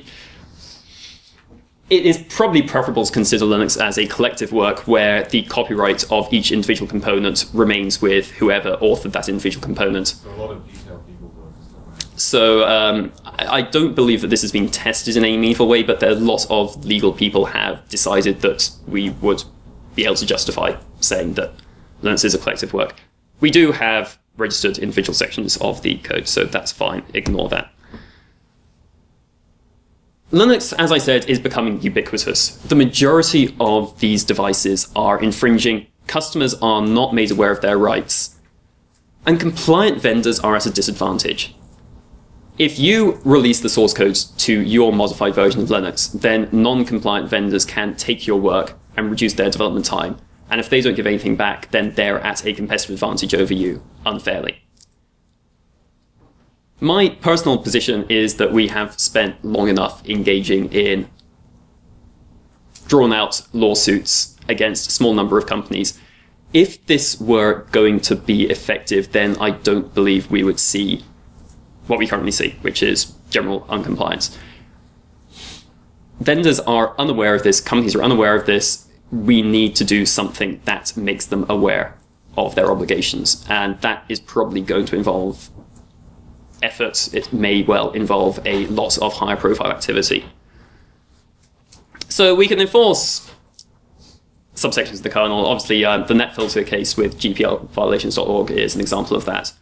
it is probably preferable to consider Linux as a collective work where the copyright of each individual component remains with whoever authored that individual component. So a lot of detailed legal work is done, right? So um, I I don't believe that this has been tested in any meaningful way, but there are lots of legal people have decided that we would be able to justify saying that Linux is a collective work. We do have registered individual sections of the code, so that's fine. Ignore that. Linux, as I said, is becoming ubiquitous. The majority of these devices are infringing, customers are not made aware of their rights, and compliant vendors are at a disadvantage. If you release the source code to your modified version of Linux, then non-compliant vendors can take your work and reduce their development time, and if they don't give anything back, then they're at a competitive advantage over you, unfairly. My personal position is that we have spent long enough engaging in drawn-out lawsuits against a small number of companies. If this were going to be effective, then I don't believe we would see what we currently see, which is general uncompliance. Vendors are unaware of this, companies are unaware of this. We need to do something that makes them aware of their obligations, and that is probably going to involve effort. It may well involve a lot of higher profile activity. So we can enforce subsections of the kernel. Obviously, uh, the netfilter case with G P L violations dot org is an example of that.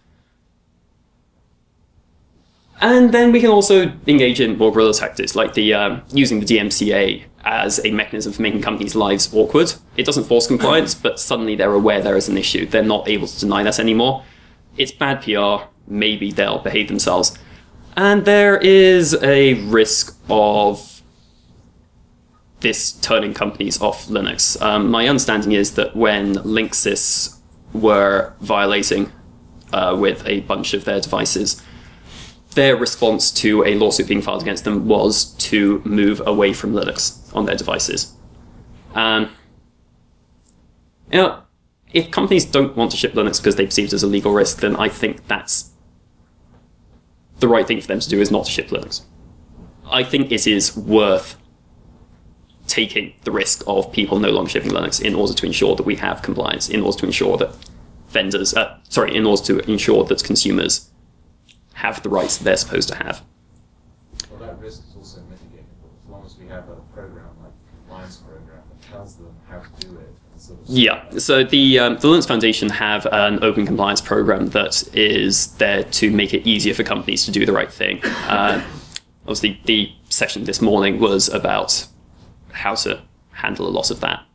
And then we can also engage in more guerrilla tactics, like the um, using the D M C A as a mechanism for making companies' lives awkward. It doesn't force compliance, but suddenly they're aware there is an issue. They're not able to deny that anymore. It's bad P R. Maybe they'll behave themselves. And there is a risk of this turning companies off Linux. Um, my understanding is that when Linksys were violating uh, with a bunch of their devices, their response to a lawsuit being filed against them was to move away from Linux on their devices. Um, you know, if companies don't want to ship Linux because they perceive it as a legal risk, then I think that's the right thing for them to do, is not to ship Linux. I think it is worth taking the risk of people no longer shipping Linux in order to ensure that we have compliance, in order to ensure that vendors, uh, sorry, in order to ensure that consumers have the rights that they're supposed to have. Well, that risk is also mitigatable as long as we have a program like a compliance program that tells them how to do it. And sort of Yeah, so the, um, the Linux Foundation have an open compliance program that is there to make it easier for companies to do the right thing. Uh, obviously, the session this morning was about how to handle a lot of that.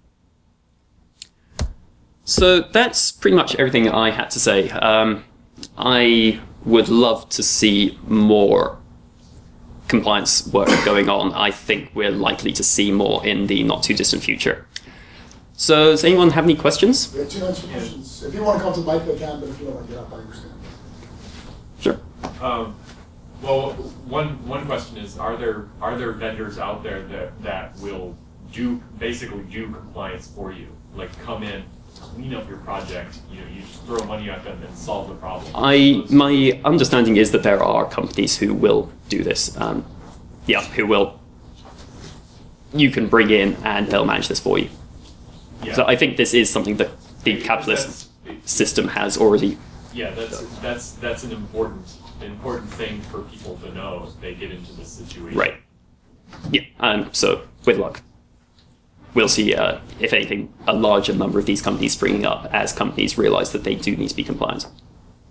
So that's pretty much everything I had to say. Um, I would love to see more compliance work going on. I think we're likely to see more in the not too distant future. So does anyone have any questions? We have two minutes for questions. If you want to come to the mic, they can, but if you don't want to get up, I understand. Sure. Um, well, one one question is: Are there are there vendors out there that that will do basically do compliance for you? Like come in, clean up your project. You know, you just throw money at them and solve the problem. I my understanding is that there are companies who will do this. Um, yeah, who will. You can bring in and they'll manage this for you. Yeah. So I think this is something that the Because capitalist that's- system has already. Yeah, that's that's that's an important important thing for people to know if they get into this situation. Right. Yeah. Um, so with luck, we'll see. Uh, if anything, a larger number of these companies springing up as companies realize that they do need to be compliant.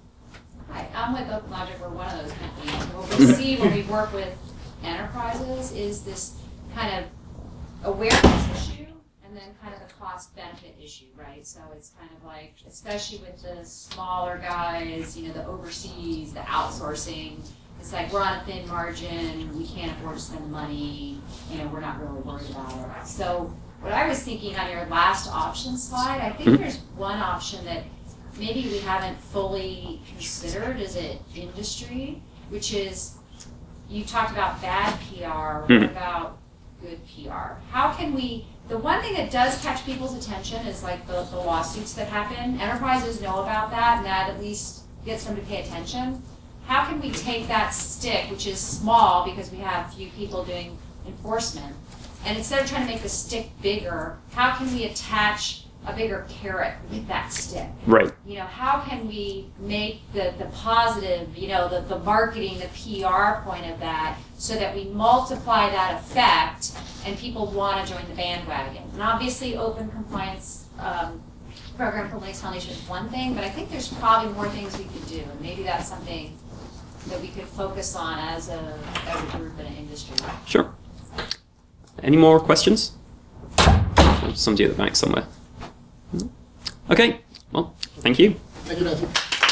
problem with OpenLogic, we're one of those companies. What we see when we work with enterprises is this kind of awareness issue and then kind of the cost benefit issue, right? So it's kind of like, especially with the smaller guys, you know, the overseas, the outsourcing, it's like we're on a thin margin, we can't afford to spend money, you know, we're not really worried about it. So what I was thinking on your last option slide, I think there's one option that maybe we haven't fully considered as an industry, which is, you talked about bad P R, what about good P R? How can we, the one thing that does catch people's attention is like the, the lawsuits that happen. Enterprises know about that, and that at least gets them to pay attention. How can we take that stick, which is small because we have few people doing enforcement, and instead of trying to make the stick bigger, how can we attach a bigger carrot with that stick? Right. You know, how can we make the, the positive, you know, the, the marketing, the P R point of that so that we multiply that effect and people want to join the bandwagon? And obviously open compliance um, program for Linux Foundation is one thing, but I think there's probably more things we could do, and maybe that's something that we could focus on as a, as a group in an industry. Sure. Any more questions? Somebody at the back somewhere. Okay, well, thank you. Thank you, Matthew.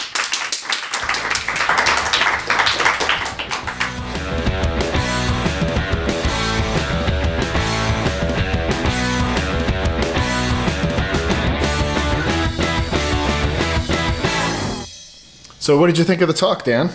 So what did you think of the talk, Dan?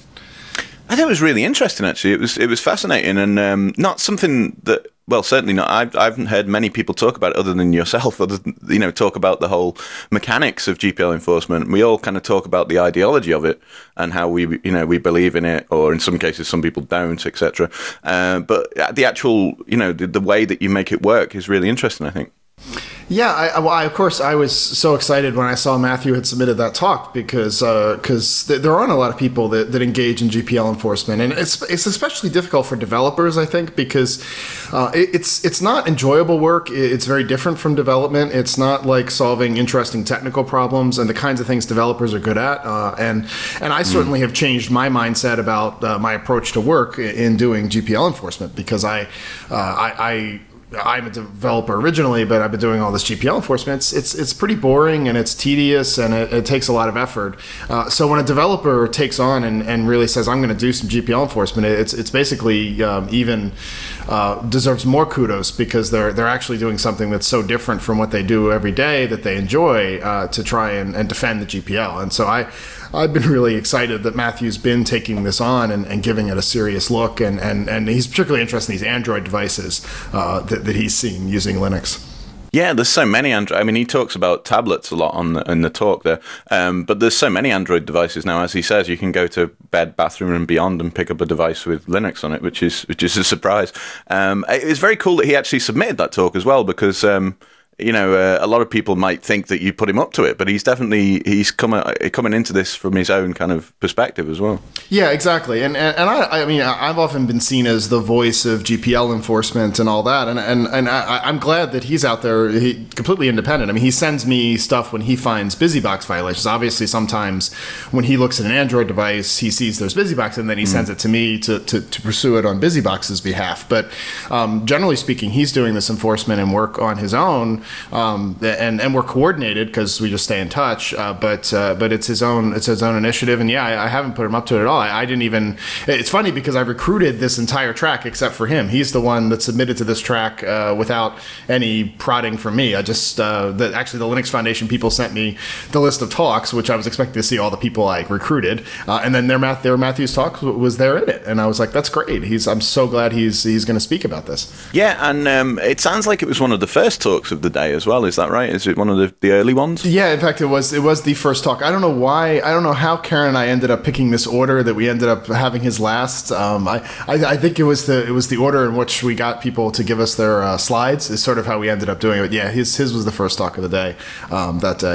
I think it was really interesting. Actually, it was it was fascinating, and um, not something that, well, certainly not. I've I haven't heard many people talk about it other than yourself. Other than, you know, talk about the whole mechanics of G P L enforcement. We all kind of talk about the ideology of it and how we, you know, we believe in it, or in some cases, some people don't, et cetera. Uh, but the actual, you know, the, the way that you make it work is really interesting, I think. Yeah, I, well, I, of course, I was so excited when I saw Matthew had submitted that talk because because uh, th- there aren't a lot of people that, that engage in G P L enforcement, and it's it's especially difficult for developers, I think, because uh, it, it's it's not enjoyable work. It's very different from development. It's not like solving interesting technical problems and the kinds of things developers are good at. Uh, and and I certainly mm. have changed my mindset about uh, my approach to work in doing G P L enforcement because I uh, I. I I'm a developer originally, but I've been doing all this G P L enforcement. It's it's, it's pretty boring and it's tedious and it, it takes a lot of effort. Uh, so when a developer takes on and, and really says, I'm going to do some G P L enforcement, it's it's basically um, even uh, deserves more kudos because they're they're actually doing something that's so different from what they do every day that they enjoy uh, to try and, and defend the G P L. And so I. I've been really excited that Matthew's been taking this on and, and giving it a serious look, and, and, and he's particularly interested in these Android devices uh, that, that he's seen using Linux. Yeah, there's so many Android. I mean, he talks about tablets a lot on the, in the talk there, um, but there's so many Android devices now. As he says, you can go to bed, bathroom, and beyond and pick up a device with Linux on it, which is which is a surprise. Um, it was very cool that he actually submitted that talk as well, because. Um, You know, uh, a lot of people might think that you put him up to it, but he's definitely he's coming coming into this from his own kind of perspective as well. Yeah, exactly. And and, and I, I mean, I've often been seen as the voice of G P L enforcement and all that, and and and I, I'm glad that he's out there, he, completely independent. I mean, he sends me stuff when he finds BusyBox violations. Obviously, sometimes when he looks at an Android device, he sees there's BusyBox, and then he mm. sends it to me to, to to pursue it on BusyBox's behalf. But um, generally speaking, he's doing this enforcement and work on his own. Um, and and we're coordinated because we just stay in touch. Uh, but uh, but it's his own it's his own initiative, and yeah, I, I haven't put him up to it at all. I, I didn't even. It's funny because I recruited this entire track except for him. He's the one that submitted to this track uh, without any prodding from me. I just uh, the, actually the Linux Foundation people sent me the list of talks, which I was expecting to see all the people I recruited, uh, and then their Math their Matthew's talk was there in it, and I was like, that's great. He's I'm so glad he's he's going to speak about this. Yeah, and um, it sounds like it was one of the first talks of the day as well. Is that right? Is it one of the, the early ones? Yeah, in fact, it was it was the first talk. I don't know why. I don't know how Karen and I ended up picking this order that we ended up having his last. Um, I, I I think it was the it was the order in which we got people to give us their uh, slides. Is sort of how we ended up doing it. Yeah, his his was the first talk of the day um, that day.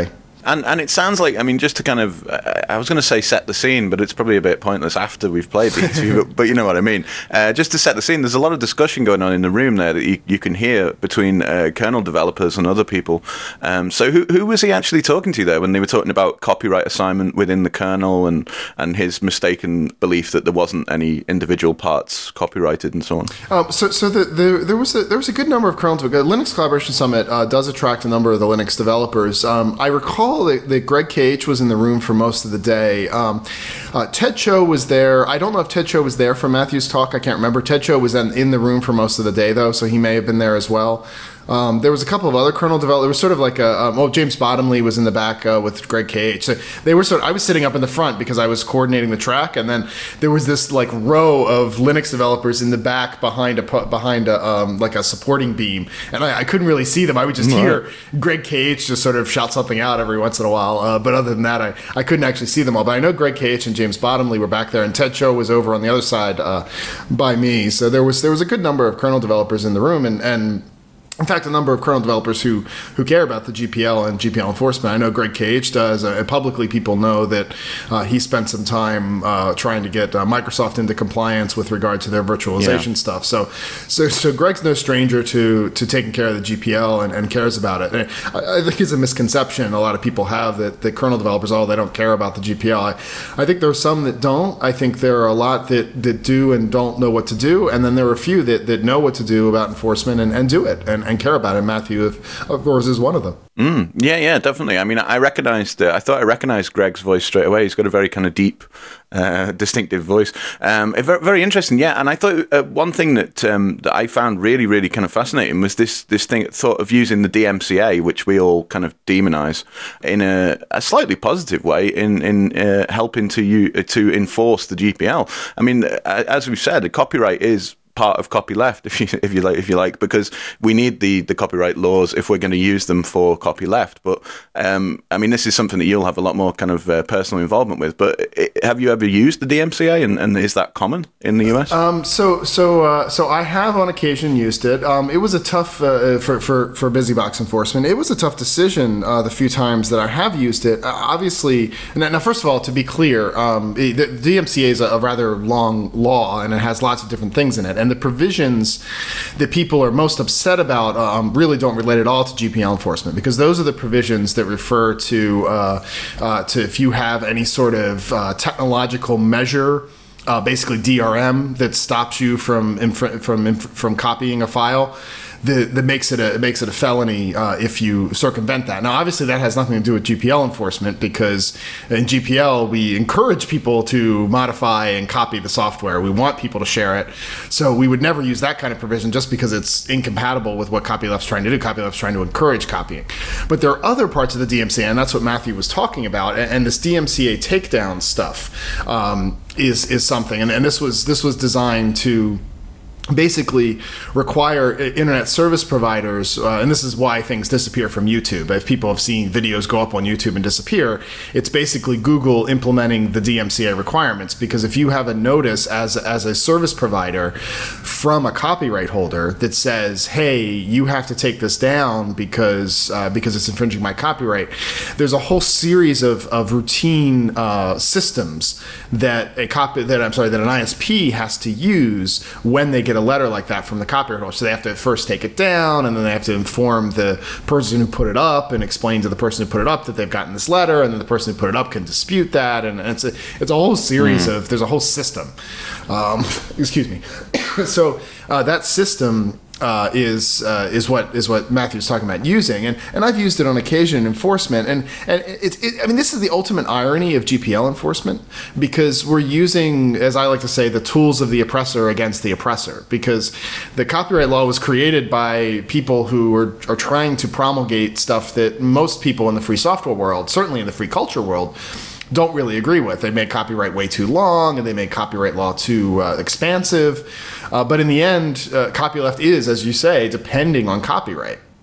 And and it sounds like, I mean, just to kind of, uh, I was going to say set the scene, but it's probably a bit pointless after we've played the interview, but, but you know what I mean. Uh, just to set the scene, there's a lot of discussion going on in the room there that you, you can hear between uh, kernel developers and other people. Um, so who who was he actually talking to there when they were talking about copyright assignment within the kernel and, and his mistaken belief that there wasn't any individual parts copyrighted and so on? Um, so so the, the, there was a there was a good number of kernel. Linux Collaboration Summit uh, does attract a number of the Linux developers. Um, I recall that, that Greg K H was in the room for most of the day. Um, uh, Ted Cho was there. I don't know if Ted Cho was there for Matthew's talk. I can't remember. Ted Cho was in, in the room for most of the day, though, so he may have been there as well. Um, there was a couple of other kernel developers. It was sort of like a, um, oh, James Bottomley was in the back uh, with Greg K H. So they were sort of, I was sitting up in the front because I was coordinating the track, and then there was this like row of Linux developers in the back behind a behind a um, like a supporting beam, and I, I couldn't really see them. I would just Right. hear Greg K H just sort of shout something out every once in a while. Uh, but other than that, I, I couldn't actually see them all. But I know Greg K H and James Bottomley were back there, and Ted Cho was over on the other side uh, by me. So there was there was a good number of kernel developers in the room, and and. In fact, a number of kernel developers who, who care about the G P L and G P L enforcement. I know Greg K H does. Uh, publicly, people know that uh, he spent some time uh, trying to get uh, Microsoft into compliance with regard to their virtualization Yeah. stuff. So, so, so Greg's no stranger to to taking care of the G P L and, and cares about it. And I, I think it's a misconception a lot of people have that the kernel developers, oh, they don't care about the G P L. I, I think there are some that don't. I think there are a lot that, that do and don't know what to do, and then there are a few that, that know what to do about enforcement and, and do it and, and care about it. Matthew, if, of course, is one of them. Mm, yeah, yeah, definitely. I mean, I recognized, uh, I thought I recognized Greg's voice straight away. He's got a very kind of deep, uh, distinctive voice. Um, very, very interesting, yeah. And I thought uh, one thing that um, that I found really, really kind of fascinating was this this thing, thought of using the D M C A, which we all kind of demonize, in a, a slightly positive way in in uh, helping to you to enforce the G P L. I mean, as we've said, the copyright is part of copyleft, if you if you like, if you like, because we need the the copyright laws if we're going to use them for copyleft. But um, I mean, this is something that you'll have a lot more kind of uh, personal involvement with. But it, have you ever used the D M C A, and, and is that common in the U S? Um, so so uh, so I have on occasion used it. Um, it was a tough uh, for for for BusyBox enforcement. It was a tough decision uh, the few times that I have used it. Uh, obviously, now, now first of all, to be clear, um, the D M C A is a, a rather long law, and it has lots of different things in it. And the provisions that people are most upset about um, really don't relate at all to G P L enforcement, because those are the provisions that refer to uh, uh, to if you have any sort of uh, technological measure, uh, basically D R M, that stops you from inf- from inf- from copying a file. That, that makes it a it makes it a felony uh, if you circumvent that. Now, obviously, that has nothing to do with G P L enforcement, because in G P L we encourage people to modify and copy the software. We want people to share it, so we would never use that kind of provision just because it's incompatible with what copyleft's trying to do. Copyleft's trying to encourage copying, but there are other parts of the D M C A, and that's what Matthew was talking about. And, and this D M C A takedown stuff um, is is something, and, and this was this was designed to basically require internet service providers, uh, and this is why things disappear from YouTube. If people have seen videos go up on YouTube and disappear, it's basically Google implementing the D M C A requirements. Because if you have a notice as as a service provider from a copyright holder that says, "Hey, you have to take this down because uh, because it's infringing my copyright," there's a whole series of of routine uh, systems that a copy that I'm sorry that an I S P has to use when they get a letter like that from the copyright holder. So they have to first take it down, and then they have to inform the person who put it up and explain to the person who put it up that they've gotten this letter, and then the person who put it up can dispute that. And it's a it's a whole series mm. of there's a whole system. Um, excuse me. so uh, that system. Uh, is uh, is what is what Matthew's talking about using, and and I've used it on occasion in enforcement, and and it's it, I mean, this is the ultimate irony of G P L enforcement, because we're using, as I like to say, the tools of the oppressor against the oppressor, because the copyright law was created by people who are are trying to promulgate stuff that most people in the free software world, certainly in the free culture world, don't really agree with. They made copyright way too long, and they made copyright law too uh, expansive. Uh, but in the end, uh, copyleft is, as you say, depending on copyright.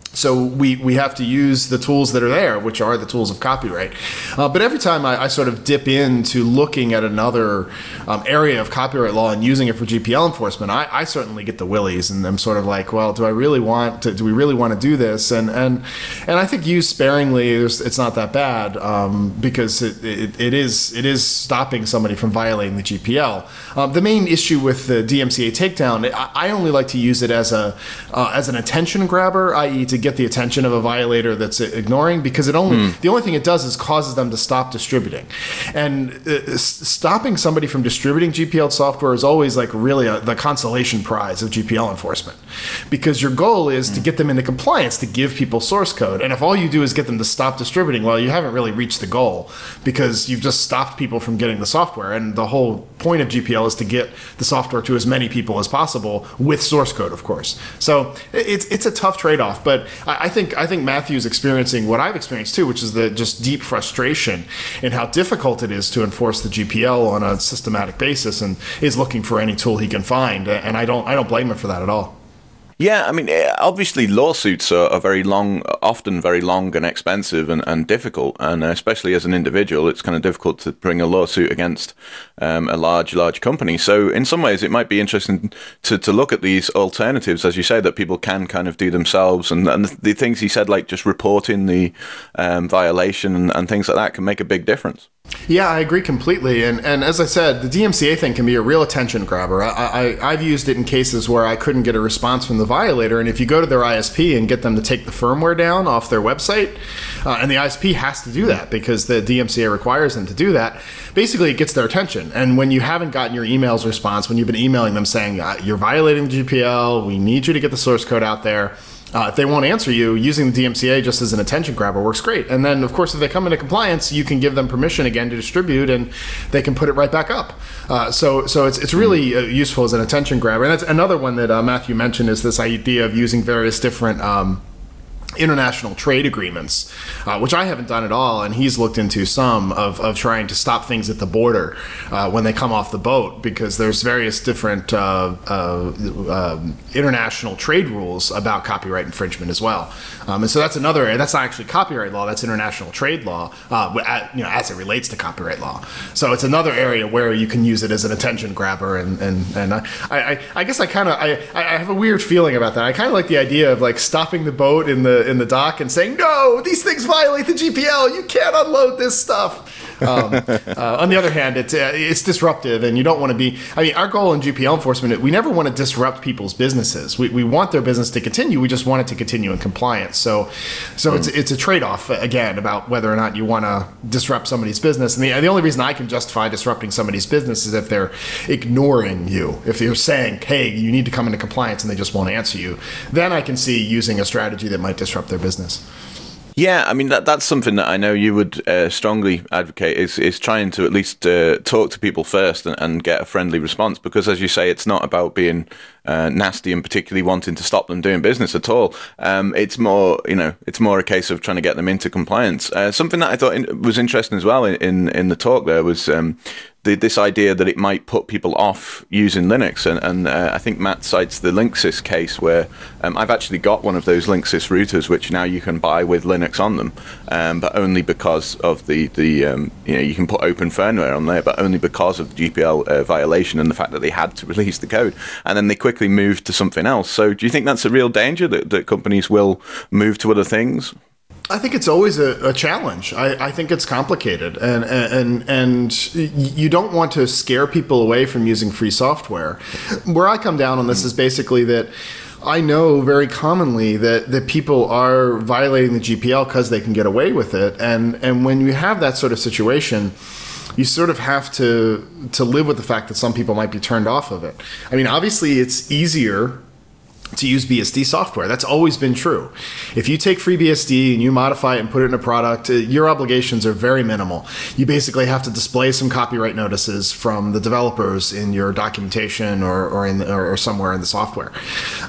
So we, we have to use the tools that are there, which are the tools of copyright. Uh, but every time I, I sort of dip into looking at another um, area of copyright law and using it for G P L enforcement, I, I certainly get the willies, and I'm sort of like, well, do I really want to? Do we really want to do this? And and and I think used sparingly, it's not that bad um, because it, it it is it is stopping somebody from violating the G P L. Um, the main issue with the D M C A takedown, I, I only like to use it as a uh, as an attention grabber, that is, to get the attention of a violator that's ignoring, because it only mm. the only thing it does is causes them to stop distributing. And uh, stopping somebody from distributing G P L software is always like really a, the consolation prize of G P L enforcement, because your goal is mm. to get them into compliance, to give people source code. And if all you do is get them to stop distributing, well, you haven't really reached the goal, because you've just stopped people from getting the software. And the whole point of G P L is to get the software to as many people as possible with source code, of course. So it's it's a tough trade-off, but I think I think Matthew's experiencing what I've experienced too, which is the just deep frustration in how difficult it is to enforce the G P L on a systematic basis, and is looking for any tool he can find. And I don't I don't blame him for that at all. Yeah, I mean, obviously lawsuits are, are very long, often very long and expensive and, and difficult. And especially as an individual, it's kind of difficult to bring a lawsuit against um, a large, large company. So in some ways, it might be interesting to, to look at these alternatives, as you say, that people can kind of do themselves. And, and the, the things he said, like just reporting the um, violation and, and things like that, can make a big difference. Yeah, I agree completely. And and as I said, the D M C A thing can be a real attention grabber. I, I, I've used it in cases where I couldn't get a response from the violator. And if you go to their I S P and get them to take the firmware down off their website, uh, and the I S P has to do that because the D M C A requires them to do that, basically it gets their attention. And when you haven't gotten your emails response, when you've been emailing them saying, uh, you're violating the G P L, we need you to get the source code out there, Uh, if they won't answer you, using the D M C A just as an attention grabber works great. And then, of course, if they come into compliance, you can give them permission again to distribute, and they can put it right back up. Uh, so, so it's it's really uh, useful as an attention grabber. And that's another one that uh, Matthew mentioned, is this idea of using various different Um, international trade agreements, uh, which I haven't done at all, and he's looked into some of, of trying to stop things at the border uh, when they come off the boat, because there's various different uh, uh, uh, international trade rules about copyright infringement as well. Um, and so that's another area. That's not actually copyright law, that's international trade law, uh, at, you know, as it relates to copyright law. So it's another area where you can use it as an attention grabber. And, and, and I, I, I guess I kind of, I, I have a weird feeling about that. I kind of like the idea of like stopping the boat in the in the dock and saying, no, these things violate the G P L, you can't unload this stuff. Um, uh, on the other hand, it's uh, it's disruptive, and you don't want to be, I mean, our goal in G P L enforcement, we never want to disrupt people's businesses. We, we want their business to continue, we just want it to continue in compliance. So so mm. it's it's a trade-off, again, about whether or not you want to disrupt somebody's business. And the, the only reason I can justify disrupting somebody's business is if they're ignoring you. If they're saying, hey, you need to come into compliance, and they just won't answer you, then I can see using a strategy that might disrupt their business. Yeah, I mean, that that's something that I know you would uh, strongly advocate, is is trying to at least uh, talk to people first and, and get a friendly response, because, as you say, it's not about being uh, nasty and particularly wanting to stop them doing business at all. Um, it's more, you know, it's more a case of trying to get them into compliance. Uh, something that I thought in, was interesting as well in, in, in the talk there was um, the, this idea that it might put people off using Linux. And, and uh, I think Matt cites the Linksys case, where um, I've actually got one of those Linksys routers, which now you can buy with Linux on them, um, but only because of the, the um, you know, you can put open firmware on there, but only because of the G P L uh, violation and the fact that they had to release the code. And then they quickly moved to something else. So do you think that's a real danger, that, that companies will move to other things? I think it's always a, a challenge. I, I think it's complicated, and, and and you don't want to scare people away from using free software. Where I come down on this is basically that I know very commonly that, that people are violating the G P L because they can get away with it, and and when you have that sort of situation, you sort of have to to live with the fact that some people might be turned off of it. I mean, obviously, it's easier to use B S D software. That's always been true. If you take free B S D and you modify it and put it in a product, your obligations are very minimal. You basically have to display some copyright notices from the developers in your documentation or or, in the, or somewhere in the software.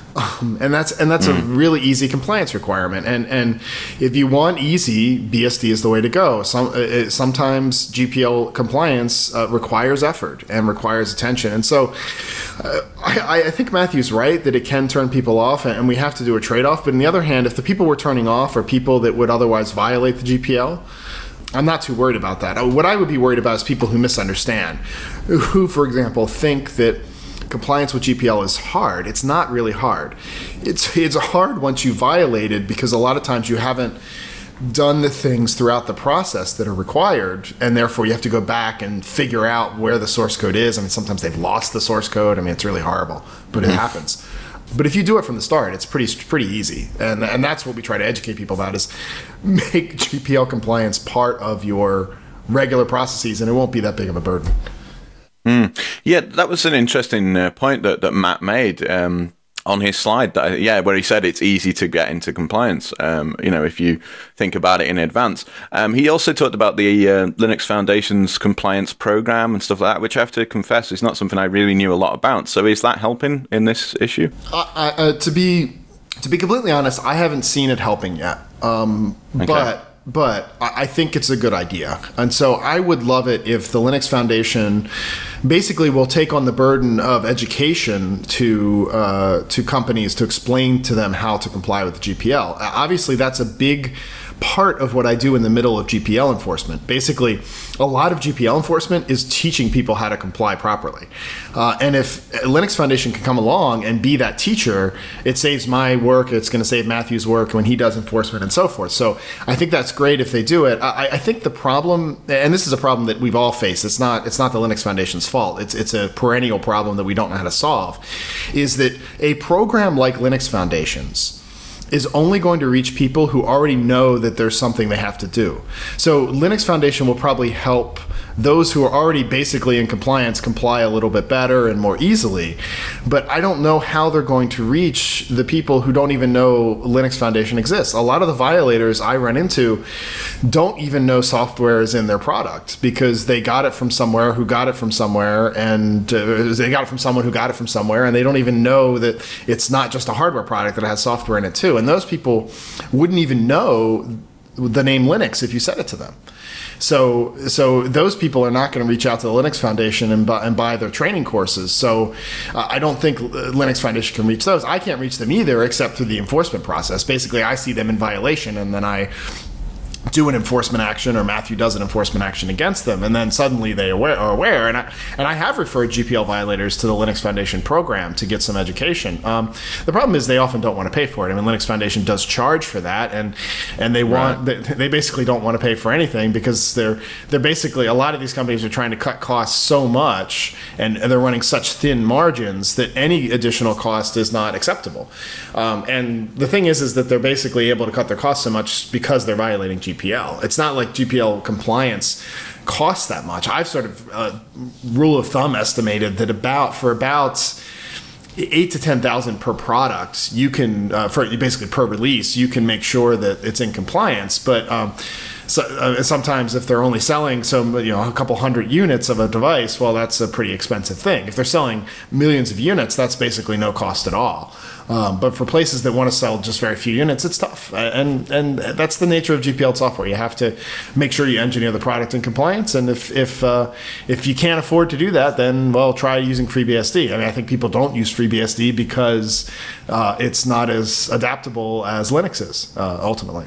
Um, and that's and that's mm. a really easy compliance requirement. And and if you want easy, B S D is the way to go. Some it, sometimes G P L compliance uh, requires effort and requires attention. And so uh, I, I think Matthew's right that it can turn people off, and we have to do a trade-off. But on the other hand, if the people we're turning off are people that would otherwise violate the G P L, I'm not too worried about that. What I would be worried about is people who misunderstand, who, for example, think that compliance with G P L is hard. It's not really hard. It's it's hard once you violate it, because a lot of times you haven't done the things throughout the process that are required, and therefore you have to go back and figure out where the source code is. I mean, sometimes they've lost the source code. I mean, it's really horrible, but mm-hmm. it happens. But if you do it from the start, it's pretty pretty easy, and and that's what we try to educate people about, is make G P L compliance part of your regular processes, and it won't be that big of a burden. Mm. Yeah, that was an interesting uh, point that, that Matt made um, on his slide. That, yeah, where he said it's easy to get into compliance. Um, you know, if you think about it in advance. Um, he also talked about the uh, Linux Foundation's compliance program and stuff like that, which I have to confess is not something I really knew a lot about. So, is that helping in this issue? Uh, uh, to be to be completely honest, I haven't seen it helping yet. Um, okay. But. But I think it's a good idea. And so I would love it if the Linux Foundation basically will take on the burden of education to uh, to companies to explain to them how to comply with the G P L. Obviously, that's a big part of what I do in the middle of G P L enforcement. Basically, a lot of G P L enforcement is teaching people how to comply properly. Uh, and if Linux Foundation can come along and be that teacher, it saves my work, it's going to save Matthew's work when he does enforcement and so forth. So I think that's great if they do it. I, I think the problem, and this is a problem that we've all faced, it's not it's not the Linux Foundation's fault, it's, it's a perennial problem that we don't know how to solve, is that a program like Linux Foundation's is only going to reach people who already know that there's something they have to do. So Linux Foundation will probably help those who are already basically in compliance comply a little bit better and more easily. But I don't know how they're going to reach the people who don't even know Linux Foundation exists. A lot of the violators I run into don't even know software is in their product, because they got it from somewhere who got it from somewhere, and uh, they got it from someone who got it from somewhere, and they don't even know that it's not just a hardware product that has software in it too. And those people wouldn't even know the name Linux if you said it to them. So so those people are not going to reach out to the Linux Foundation and buy, and buy their training courses. So uh, I don't think Linux Foundation can reach those. I can't reach them either, except through the enforcement process. Basically, I see them in violation, and then I do an enforcement action, or Matthew does an enforcement action against them, and then suddenly they aware, are aware. And I and I have referred G P L violators to the Linux Foundation program to get some education. Um, the problem is they often don't want to pay for it. I mean, Linux Foundation does charge for that, and and they want right. they, they basically don't want to pay for anything, because they're they're basically, a lot of these companies are trying to cut costs so much, and, and they're running such thin margins that any additional cost is not acceptable. Um, and the thing is, is that they're basically able to cut their costs so much because they're violating G P L. It's not like G P L compliance costs that much. I've sort of uh, rule of thumb estimated that about for about eight to ten thousand per product, you can uh, for basically per release, you can make sure that it's in compliance. But um, so, uh, sometimes if they're only selling some, you know, a couple hundred units of a device, well, that's a pretty expensive thing. If they're selling millions of units, that's basically no cost at all. Um, but for places that want to sell just very few units, it's tough. And and that's the nature of G P L software. You have to make sure you engineer the product in compliance. And if if uh, if you can't afford to do that, then, well, try using FreeBSD. I mean, I think people don't use FreeBSD because uh, it's not as adaptable as Linux is, uh, ultimately.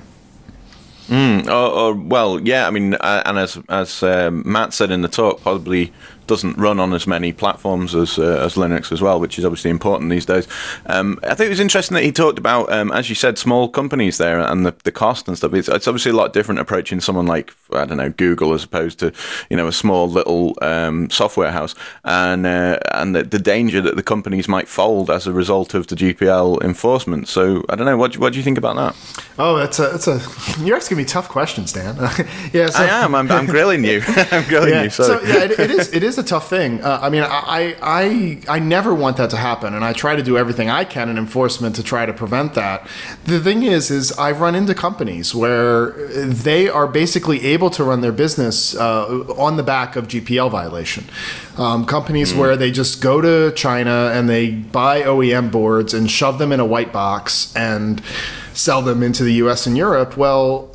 Mm, or, or, well, yeah, I mean, uh, and as as uh, Matt said in the talk, probably doesn't run on as many platforms as uh, as Linux as well, which is obviously important these days. Um, I think it was interesting that he talked about, um, as you said, small companies there and the, the cost and stuff. It's, it's obviously a lot different approaching someone like, I don't know, Google, as opposed to, you know, a small little um, software house, and uh, and the, the danger that the companies might fold as a result of the G P L enforcement. So I don't know, what what do you think about that? Oh, that's a that's a you're asking me tough questions, Dan. yeah, so, I am. I'm, I'm grilling you. I'm grilling yeah, you. Sorry. So yeah, it, it is it is is a tough thing. Uh, I mean, I, I I never want that to happen, and I try to do everything I can in enforcement to try to prevent that. The thing is, is I've run into companies where they are basically able to run their business uh, on the back of G P L violation. Um, companies mm. where they just go to China and they buy O E M boards and shove them in a white box and sell them into the U S and Europe. Well,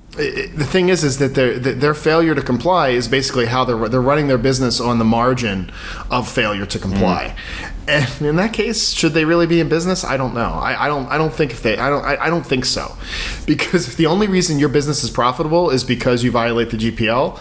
the thing is, is that their their failure to comply is basically how they're they're running their business on the margin of failure to comply. Mm. And in that case, should they really be in business? I don't know. I, I don't I don't think if they I don't I, I don't think so, because if the only reason your business is profitable is because you violate the G P L,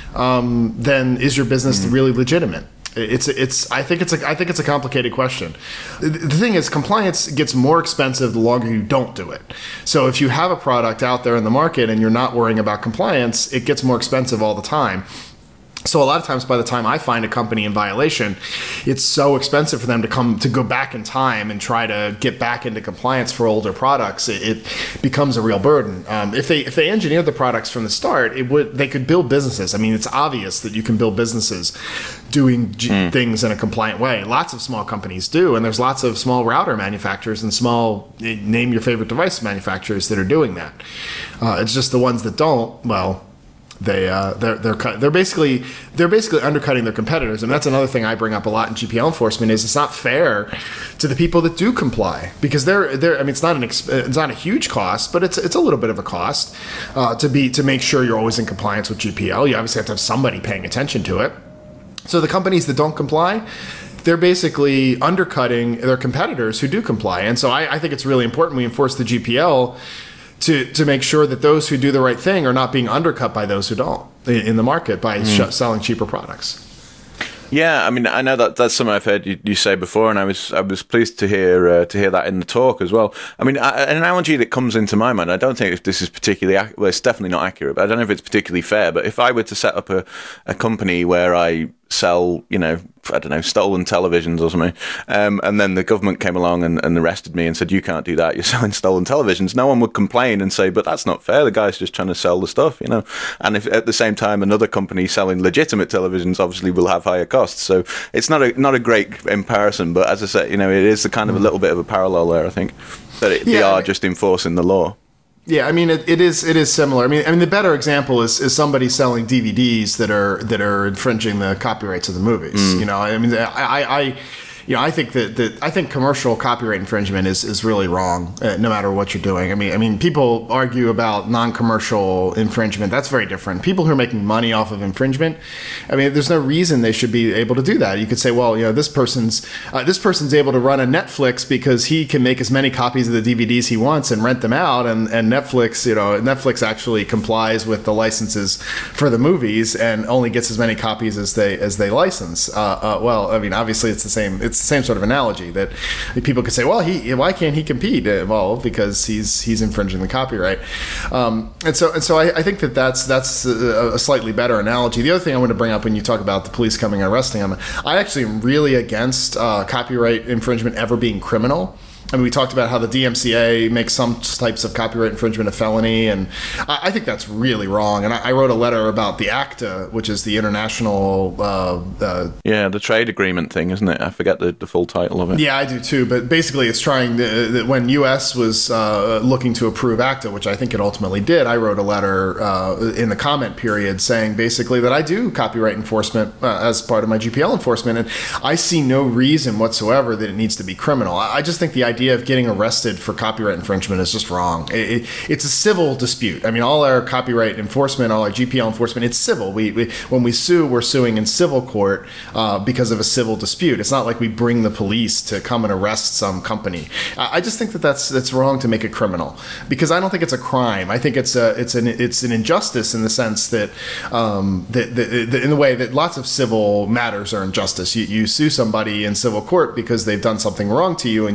um, then is your business mm. really legitimate? It's it's. I think it's a. I think it's a complicated question. The thing is, compliance gets more expensive the longer you don't do it. So if you have a product out there in the market and you're not worrying about compliance, it gets more expensive all the time. So a lot of times, by the time I find a company in violation, it's so expensive for them to come to go back in time and try to get back into compliance for older products. It, it becomes a real burden. Um, if they if they engineered the products from the start, it would they could build businesses. I mean, it's obvious that you can build businesses doing G- mm. things in a compliant way. Lots of small companies do, and there's lots of small router manufacturers and small name your favorite device manufacturers that are doing that. Uh, it's just the ones that don't. Well. They uh, they're they're they're basically they're basically undercutting their competitors, and that's another thing I bring up a lot in G P L enforcement is it's not fair to the people that do comply, because they're they're I mean it's not an exp- it's not a huge cost, but it's it's a little bit of a cost uh, to be to make sure you're always in compliance with G P L. You obviously have to have somebody paying attention to it. So the companies that don't comply, they're basically undercutting their competitors who do comply, and so I, I think it's really important we enforce the G P L. To, to make sure that those who do the right thing are not being undercut by those who don't in the market by mm. sh- selling cheaper products. Yeah, I mean, I know that that's something I've heard you, you say before, and I was I was pleased to hear uh, to hear that in the talk as well. I mean, I, an analogy that comes into my mind, I don't think this is particularly ac- well, it's definitely not accurate, but I don't know if it's particularly fair. But if I were to set up a, a company where I sell, you know, I don't know, stolen televisions or something, um, and then the government came along and, and arrested me and said, you can't do that, you're selling stolen televisions, no one would complain and say, but that's not fair, the guy's just trying to sell the stuff, you know. And if at the same time another company selling legitimate televisions obviously will have higher costs. So it's not a not a great comparison, but as I said, you know, it is a kind of a little bit of a parallel there, I think, that it, yeah, they are I mean, just enforcing the law. Yeah, I mean it, it is it is similar. I mean I mean the better example is, is somebody selling D V Ds that are that are infringing the copyrights of the movies. Mm. You know, I mean I, I, I you know I think that, that I think commercial copyright infringement is, is really wrong, uh, no matter what you're doing. I mean I mean people argue about non-commercial infringement. That's very different. People who are making money off of infringement, I mean there's no reason they should be able to do that. You could say, well, you know, this person's uh, this person's able to run a Netflix because he can make as many copies of the D V Ds he wants and rent them out, and, and Netflix, you know, Netflix actually complies with the licenses for the movies and only gets as many copies as they as they license. Uh, uh, well, I mean obviously it's the same. It's the same sort of analogy that people could say, well, he why can't he compete? Well, because he's he's infringing the copyright. Um, and so and so I, I think that that's that's a, a slightly better analogy. The other thing I want to bring up when you talk about the police coming and arresting him, I actually am really against uh, copyright infringement ever being criminal. I mean, we talked about how the D M C A makes some types of copyright infringement a felony, and I, I think that's really wrong. And I, I wrote a letter about the ACTA, which is the international... Uh, uh, yeah, the trade agreement thing, isn't it? I forget the, the full title of it. Yeah, I do too. But basically, it's trying to... When U S was uh, looking to approve ACTA, which I think it ultimately did, I wrote a letter uh, in the comment period saying basically that I do copyright enforcement uh, as part of my G P L enforcement, and I see no reason whatsoever that it needs to be criminal. I, I just think the idea idea of getting arrested for copyright infringement is just wrong. It, it, it's a civil dispute. I mean, all our copyright enforcement, all our G P L enforcement, it's civil. We, we when we sue, we're suing in civil court uh, because of a civil dispute. It's not like we bring the police to come and arrest some company. I, I just think that that's that's wrong to make it criminal, because I don't think it's a crime. I think it's a it's an it's an injustice in the sense that um, that, that, that in the way that lots of civil matters are injustice. You, you sue somebody in civil court because they've done something wrong to you, and you want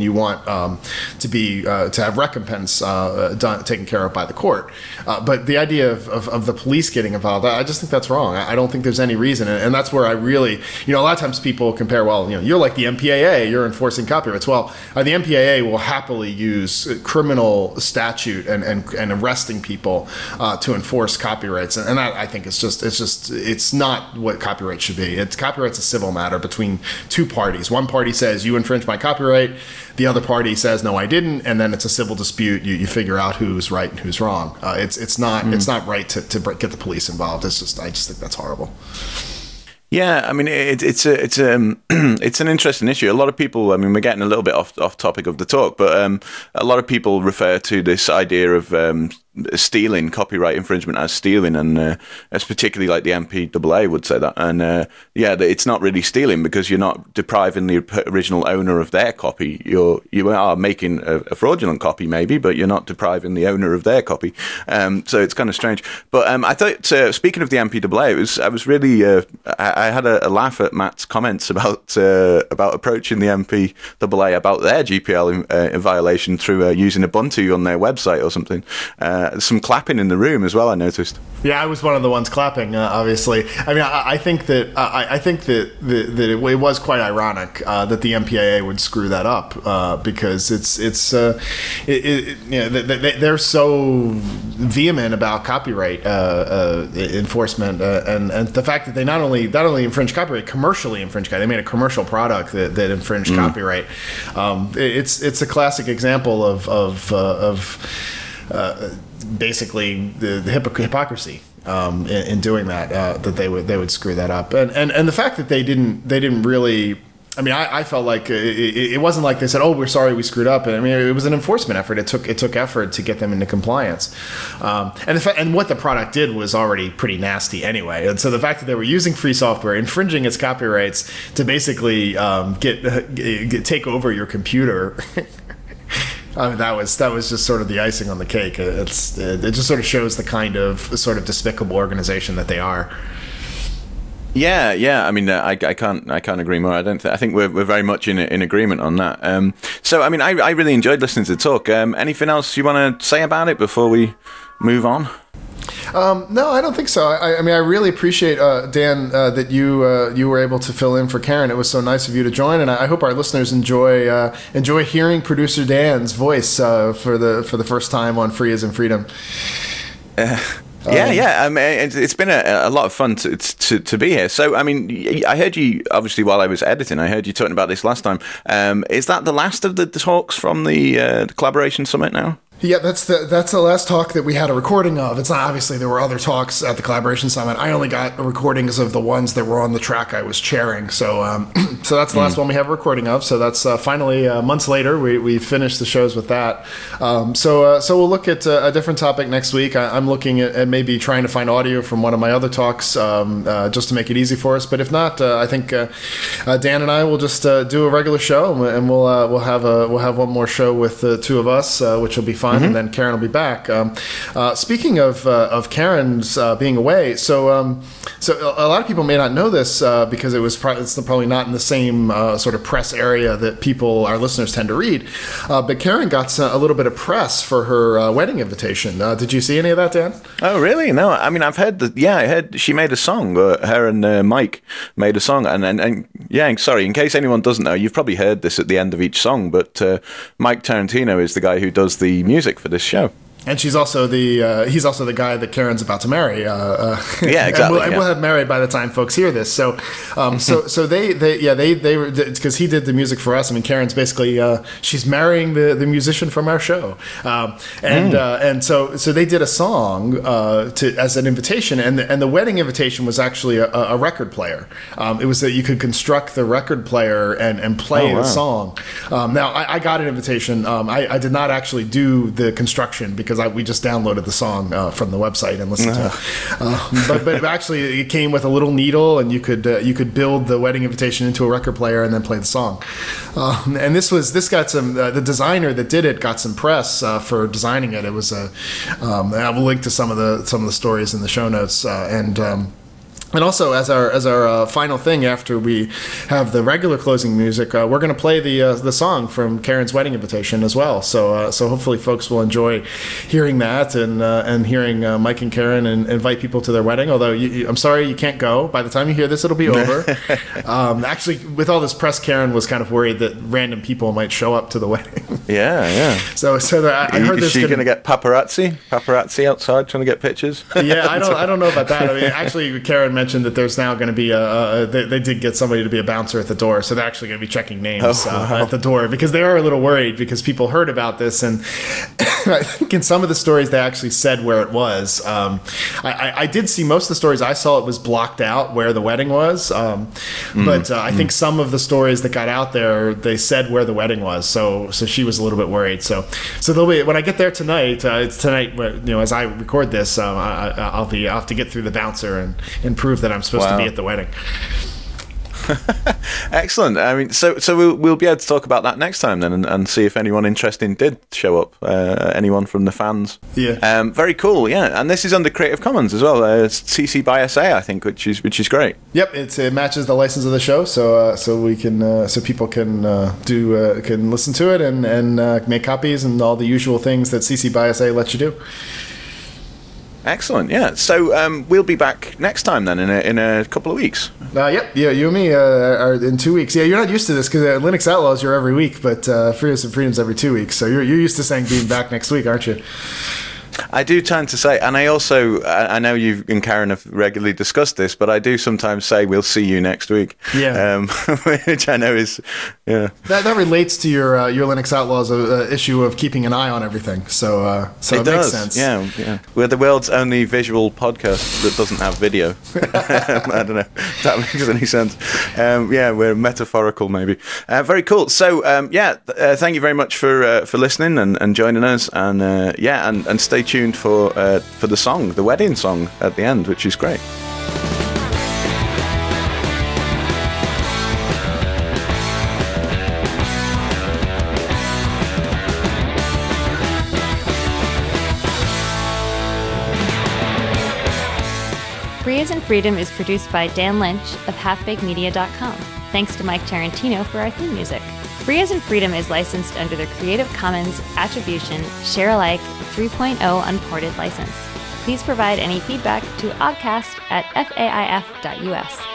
um, to be uh, to have recompense uh, done taken care of by the court. Uh, but the idea of, of, of the police getting involved, I just think that's wrong. I, I don't think there's any reason, and, and that's where I really, you know, a lot of times people compare, well, you know, you're like the M P A A, you're enforcing copyrights. Well, uh, the M P A A will happily use criminal statute and and, and arresting people uh, to enforce copyrights, and, and that I think is just it's just it's not what copyright should be. It's copyright's a civil matter between two parties. One party says you infringe my copyright, the other party says no, I didn't, and then it's a civil dispute. You, you figure out who's right and who's wrong. Uh, it's it's not mm. it's not right to, to get the police involved. It's just I just think that's horrible. Yeah, I mean it, it's a, it's um it's an interesting issue. A lot of people, I mean, we're getting a little bit off off topic of the talk, but um, a lot of people refer to this idea of um, stealing, copyright infringement as stealing, and uh, it's particularly like the M P A A would say that. And uh, yeah, it's not really stealing because you're not depriving the original owner of their copy. You're you are making a, a fraudulent copy maybe, but you're not depriving the owner of their copy. Um, so it's kind of strange. But um, I thought, uh, speaking of the M P A A, it was I was really uh, I, I had a, a laugh at Matt's comments about uh, about approaching the M P A A about their G P L in, uh, in violation through uh, using Ubuntu on their website or something. Uh, some clapping in the room as well, I noticed. Yeah, I was one of the ones clapping. Uh, obviously, I mean, I, I think that uh, I, I think that that, that it, it was quite ironic uh, that the M P A A would screw that up uh, because it's it's uh, it, it, you know they, they're so vehement about copyright uh, uh, enforcement uh, and and the fact that they not only not only infringe copyright, commercially infringe copyright. They made a commercial product that, that infringed mm. copyright. Um, it, it's it's a classic example of of uh, of. Uh, basically the, the hypocr- hypocrisy um, in, in doing that uh, that they would they would screw that up and, and and the fact that they didn't they didn't really I mean I, I felt like it, it wasn't like they said, oh, we're sorry we screwed up. I mean it was an enforcement effort. It took it took effort to get them into compliance um, and the fa- and what the product did was already pretty nasty anyway, and so the fact that they were using free software, infringing its copyrights to basically um, get, uh, get take over your computer. I mean, that was that was just sort of the icing on the cake. It's it just sort of shows the kind of sort of despicable organization that they are. Yeah, yeah. I mean, uh, I, I can't I can't agree more. I don't. Th- I think we're we're very much in in agreement on that. Um, so, I mean, I I really enjoyed listening to the talk. Um, anything else you want to say about it before we move on? Um, no, I don't think so. I, I mean, I really appreciate uh, Dan uh, that you uh, you were able to fill in for Karen. It was so nice of you to join, and I hope our listeners enjoy uh, enjoy hearing producer Dan's voice uh, for the for the first time on Free as in Freedom. Uh, yeah, um, yeah. I mean, it's, it's been a, a lot of fun to, to to be here. So, I mean, I heard you obviously while I was editing. I heard you talking about this last time. Um, is that the last of the, the talks from the, uh, the collaboration summit now? Yeah, that's the that's the last talk that we had a recording of. It's not obviously there were other talks at the Collaboration Summit. I only got recordings of the ones that were on the track I was chairing. So um, so that's the last mm. one we have a recording of. So that's uh, finally uh, months later we we finished the shows with that. Um, so uh, so we'll look at uh, a different topic next week. I, I'm looking at, at maybe trying to find audio from one of my other talks um, uh, just to make it easy for us. But if not, uh, I think uh, uh, Dan and I will just uh, do a regular show, and we'll uh, we'll have a we'll have one more show with the two of us, uh, which will be fun. Mm-hmm. And then Karen will be back. Um, uh, speaking of uh, of Karen's uh, being away, so um, so a lot of people may not know this uh, because it was pro- it's probably not in the same uh, sort of press area that people, our listeners, tend to read. Uh, but Karen got a little bit of press for her uh, wedding invitation. Uh, did you see any of that, Dan? Oh, really? No. I mean, I've heard that. Yeah, I heard she made a song. Uh, her and uh, Mike made a song, and, and and yeah. Sorry, in case anyone doesn't know, you've probably heard this at the end of each song. But uh, Mike Tarantino is the guy who does the music for this show. And she's also the uh, he's also the guy that Karen's about to marry. Uh, uh, yeah, exactly. and, we'll, and yeah. we'll have married by the time folks hear this. So, um, so so they, they yeah they they were because he did the music for us. I mean, Karen's basically uh, she's marrying the, the musician from our show, um, and mm. uh, and so so they did a song uh, to as an invitation, and the, and the wedding invitation was actually a, a record player. Um, it was that you could construct the record player and and play oh, wow. the song. Um, now I, I got an invitation. Um, I, I did not actually do the construction because I, we just downloaded the song uh, from the website and listened uh. to it. Uh, but but actually, it came with a little needle, and you could uh, you could build the wedding invitation into a record player and then play the song. Um, and this was this got some uh, the designer that did it got some press uh, for designing it. It was a um, I will link to some of the some of the stories in the show notes uh, and. Um, And also, as our as our uh, final thing, after we have the regular closing music, uh, we're going to play the uh, the song from Karen's wedding invitation as well. So uh, so hopefully, folks will enjoy hearing that and uh, and hearing uh, Mike and Karen and invite people to their wedding. Although you, you, I'm sorry you can't go. By the time you hear this, it'll be over. um, actually, with all this press, Karen was kind of worried that random people might show up to the wedding. Yeah, yeah. So so there, I, I heard Is this. she going to get paparazzi? Paparazzi outside trying to get pictures? Yeah, I don't I don't know about that. I mean, actually, Karen mentioned that there's now going to be a, a they, they did get somebody to be a bouncer at the door, so they're actually going to be checking names Oh, wow. uh, at the door because they are a little worried because people heard about this, and I think in some of the stories they actually said where it was. Um, I, I, I did see most of the stories I saw it was blocked out where the wedding was, um, mm, but uh, I mm. think some of the stories that got out there they said where the wedding was, so so she was a little bit worried. So so they'll be when I get there tonight. Uh, it's tonight, you know, as I record this, um, I, I'll be I'll have to get through the bouncer and, and prove that I'm supposed Wow. to be at the wedding. Excellent. I mean, so so we'll we'll be able to talk about that next time then, and, and see if anyone interesting did show up. Uh, anyone from the fans? Yeah. Um, very cool. Yeah, and this is under Creative Commons as well. Uh, it's C C by S A, I think, which is which is great. Yep, it's it matches the license of the show, so uh, so we can uh, so people can uh, do uh, can listen to it and and uh, make copies and all the usual things that C C by S A lets you do. Excellent. Yeah. So um, we'll be back next time then in a, in a couple of weeks. Uh, yep. Yeah, you and me uh, are in two weeks. Yeah, you're not used to this because uh, Linux Outlaws you're every week, but uh, Freedoms and Freedoms every two weeks. So you're you're used to saying being back next week, aren't you? I do tend to say, and I also, I I know you and Karen have regularly discussed this, but I do sometimes say, we'll see you next week. Yeah. Um, which I know is, yeah. That that relates to your uh, your Linux Outlaws uh, issue of keeping an eye on everything. So uh, so it, it makes does. sense. Yeah, yeah. We're the world's only visual podcast that doesn't have video. I don't know if that makes any sense. Um, yeah, we're metaphorical maybe. Uh, very cool. So um, yeah, th- uh, thank you very much for uh, for listening and, and joining us. And uh, yeah, and, and stay tuned for uh, for the song, the wedding song at the end, which is great. Free as in Freedom is produced by Dan Lynch of half baked media dot com. Thanks to Mike Tarantino for our theme music. Free as in Freedom is licensed under the Creative Commons Attribution Share Alike three point oh Unported license. Please provide any feedback to oddcast at faif dot u s.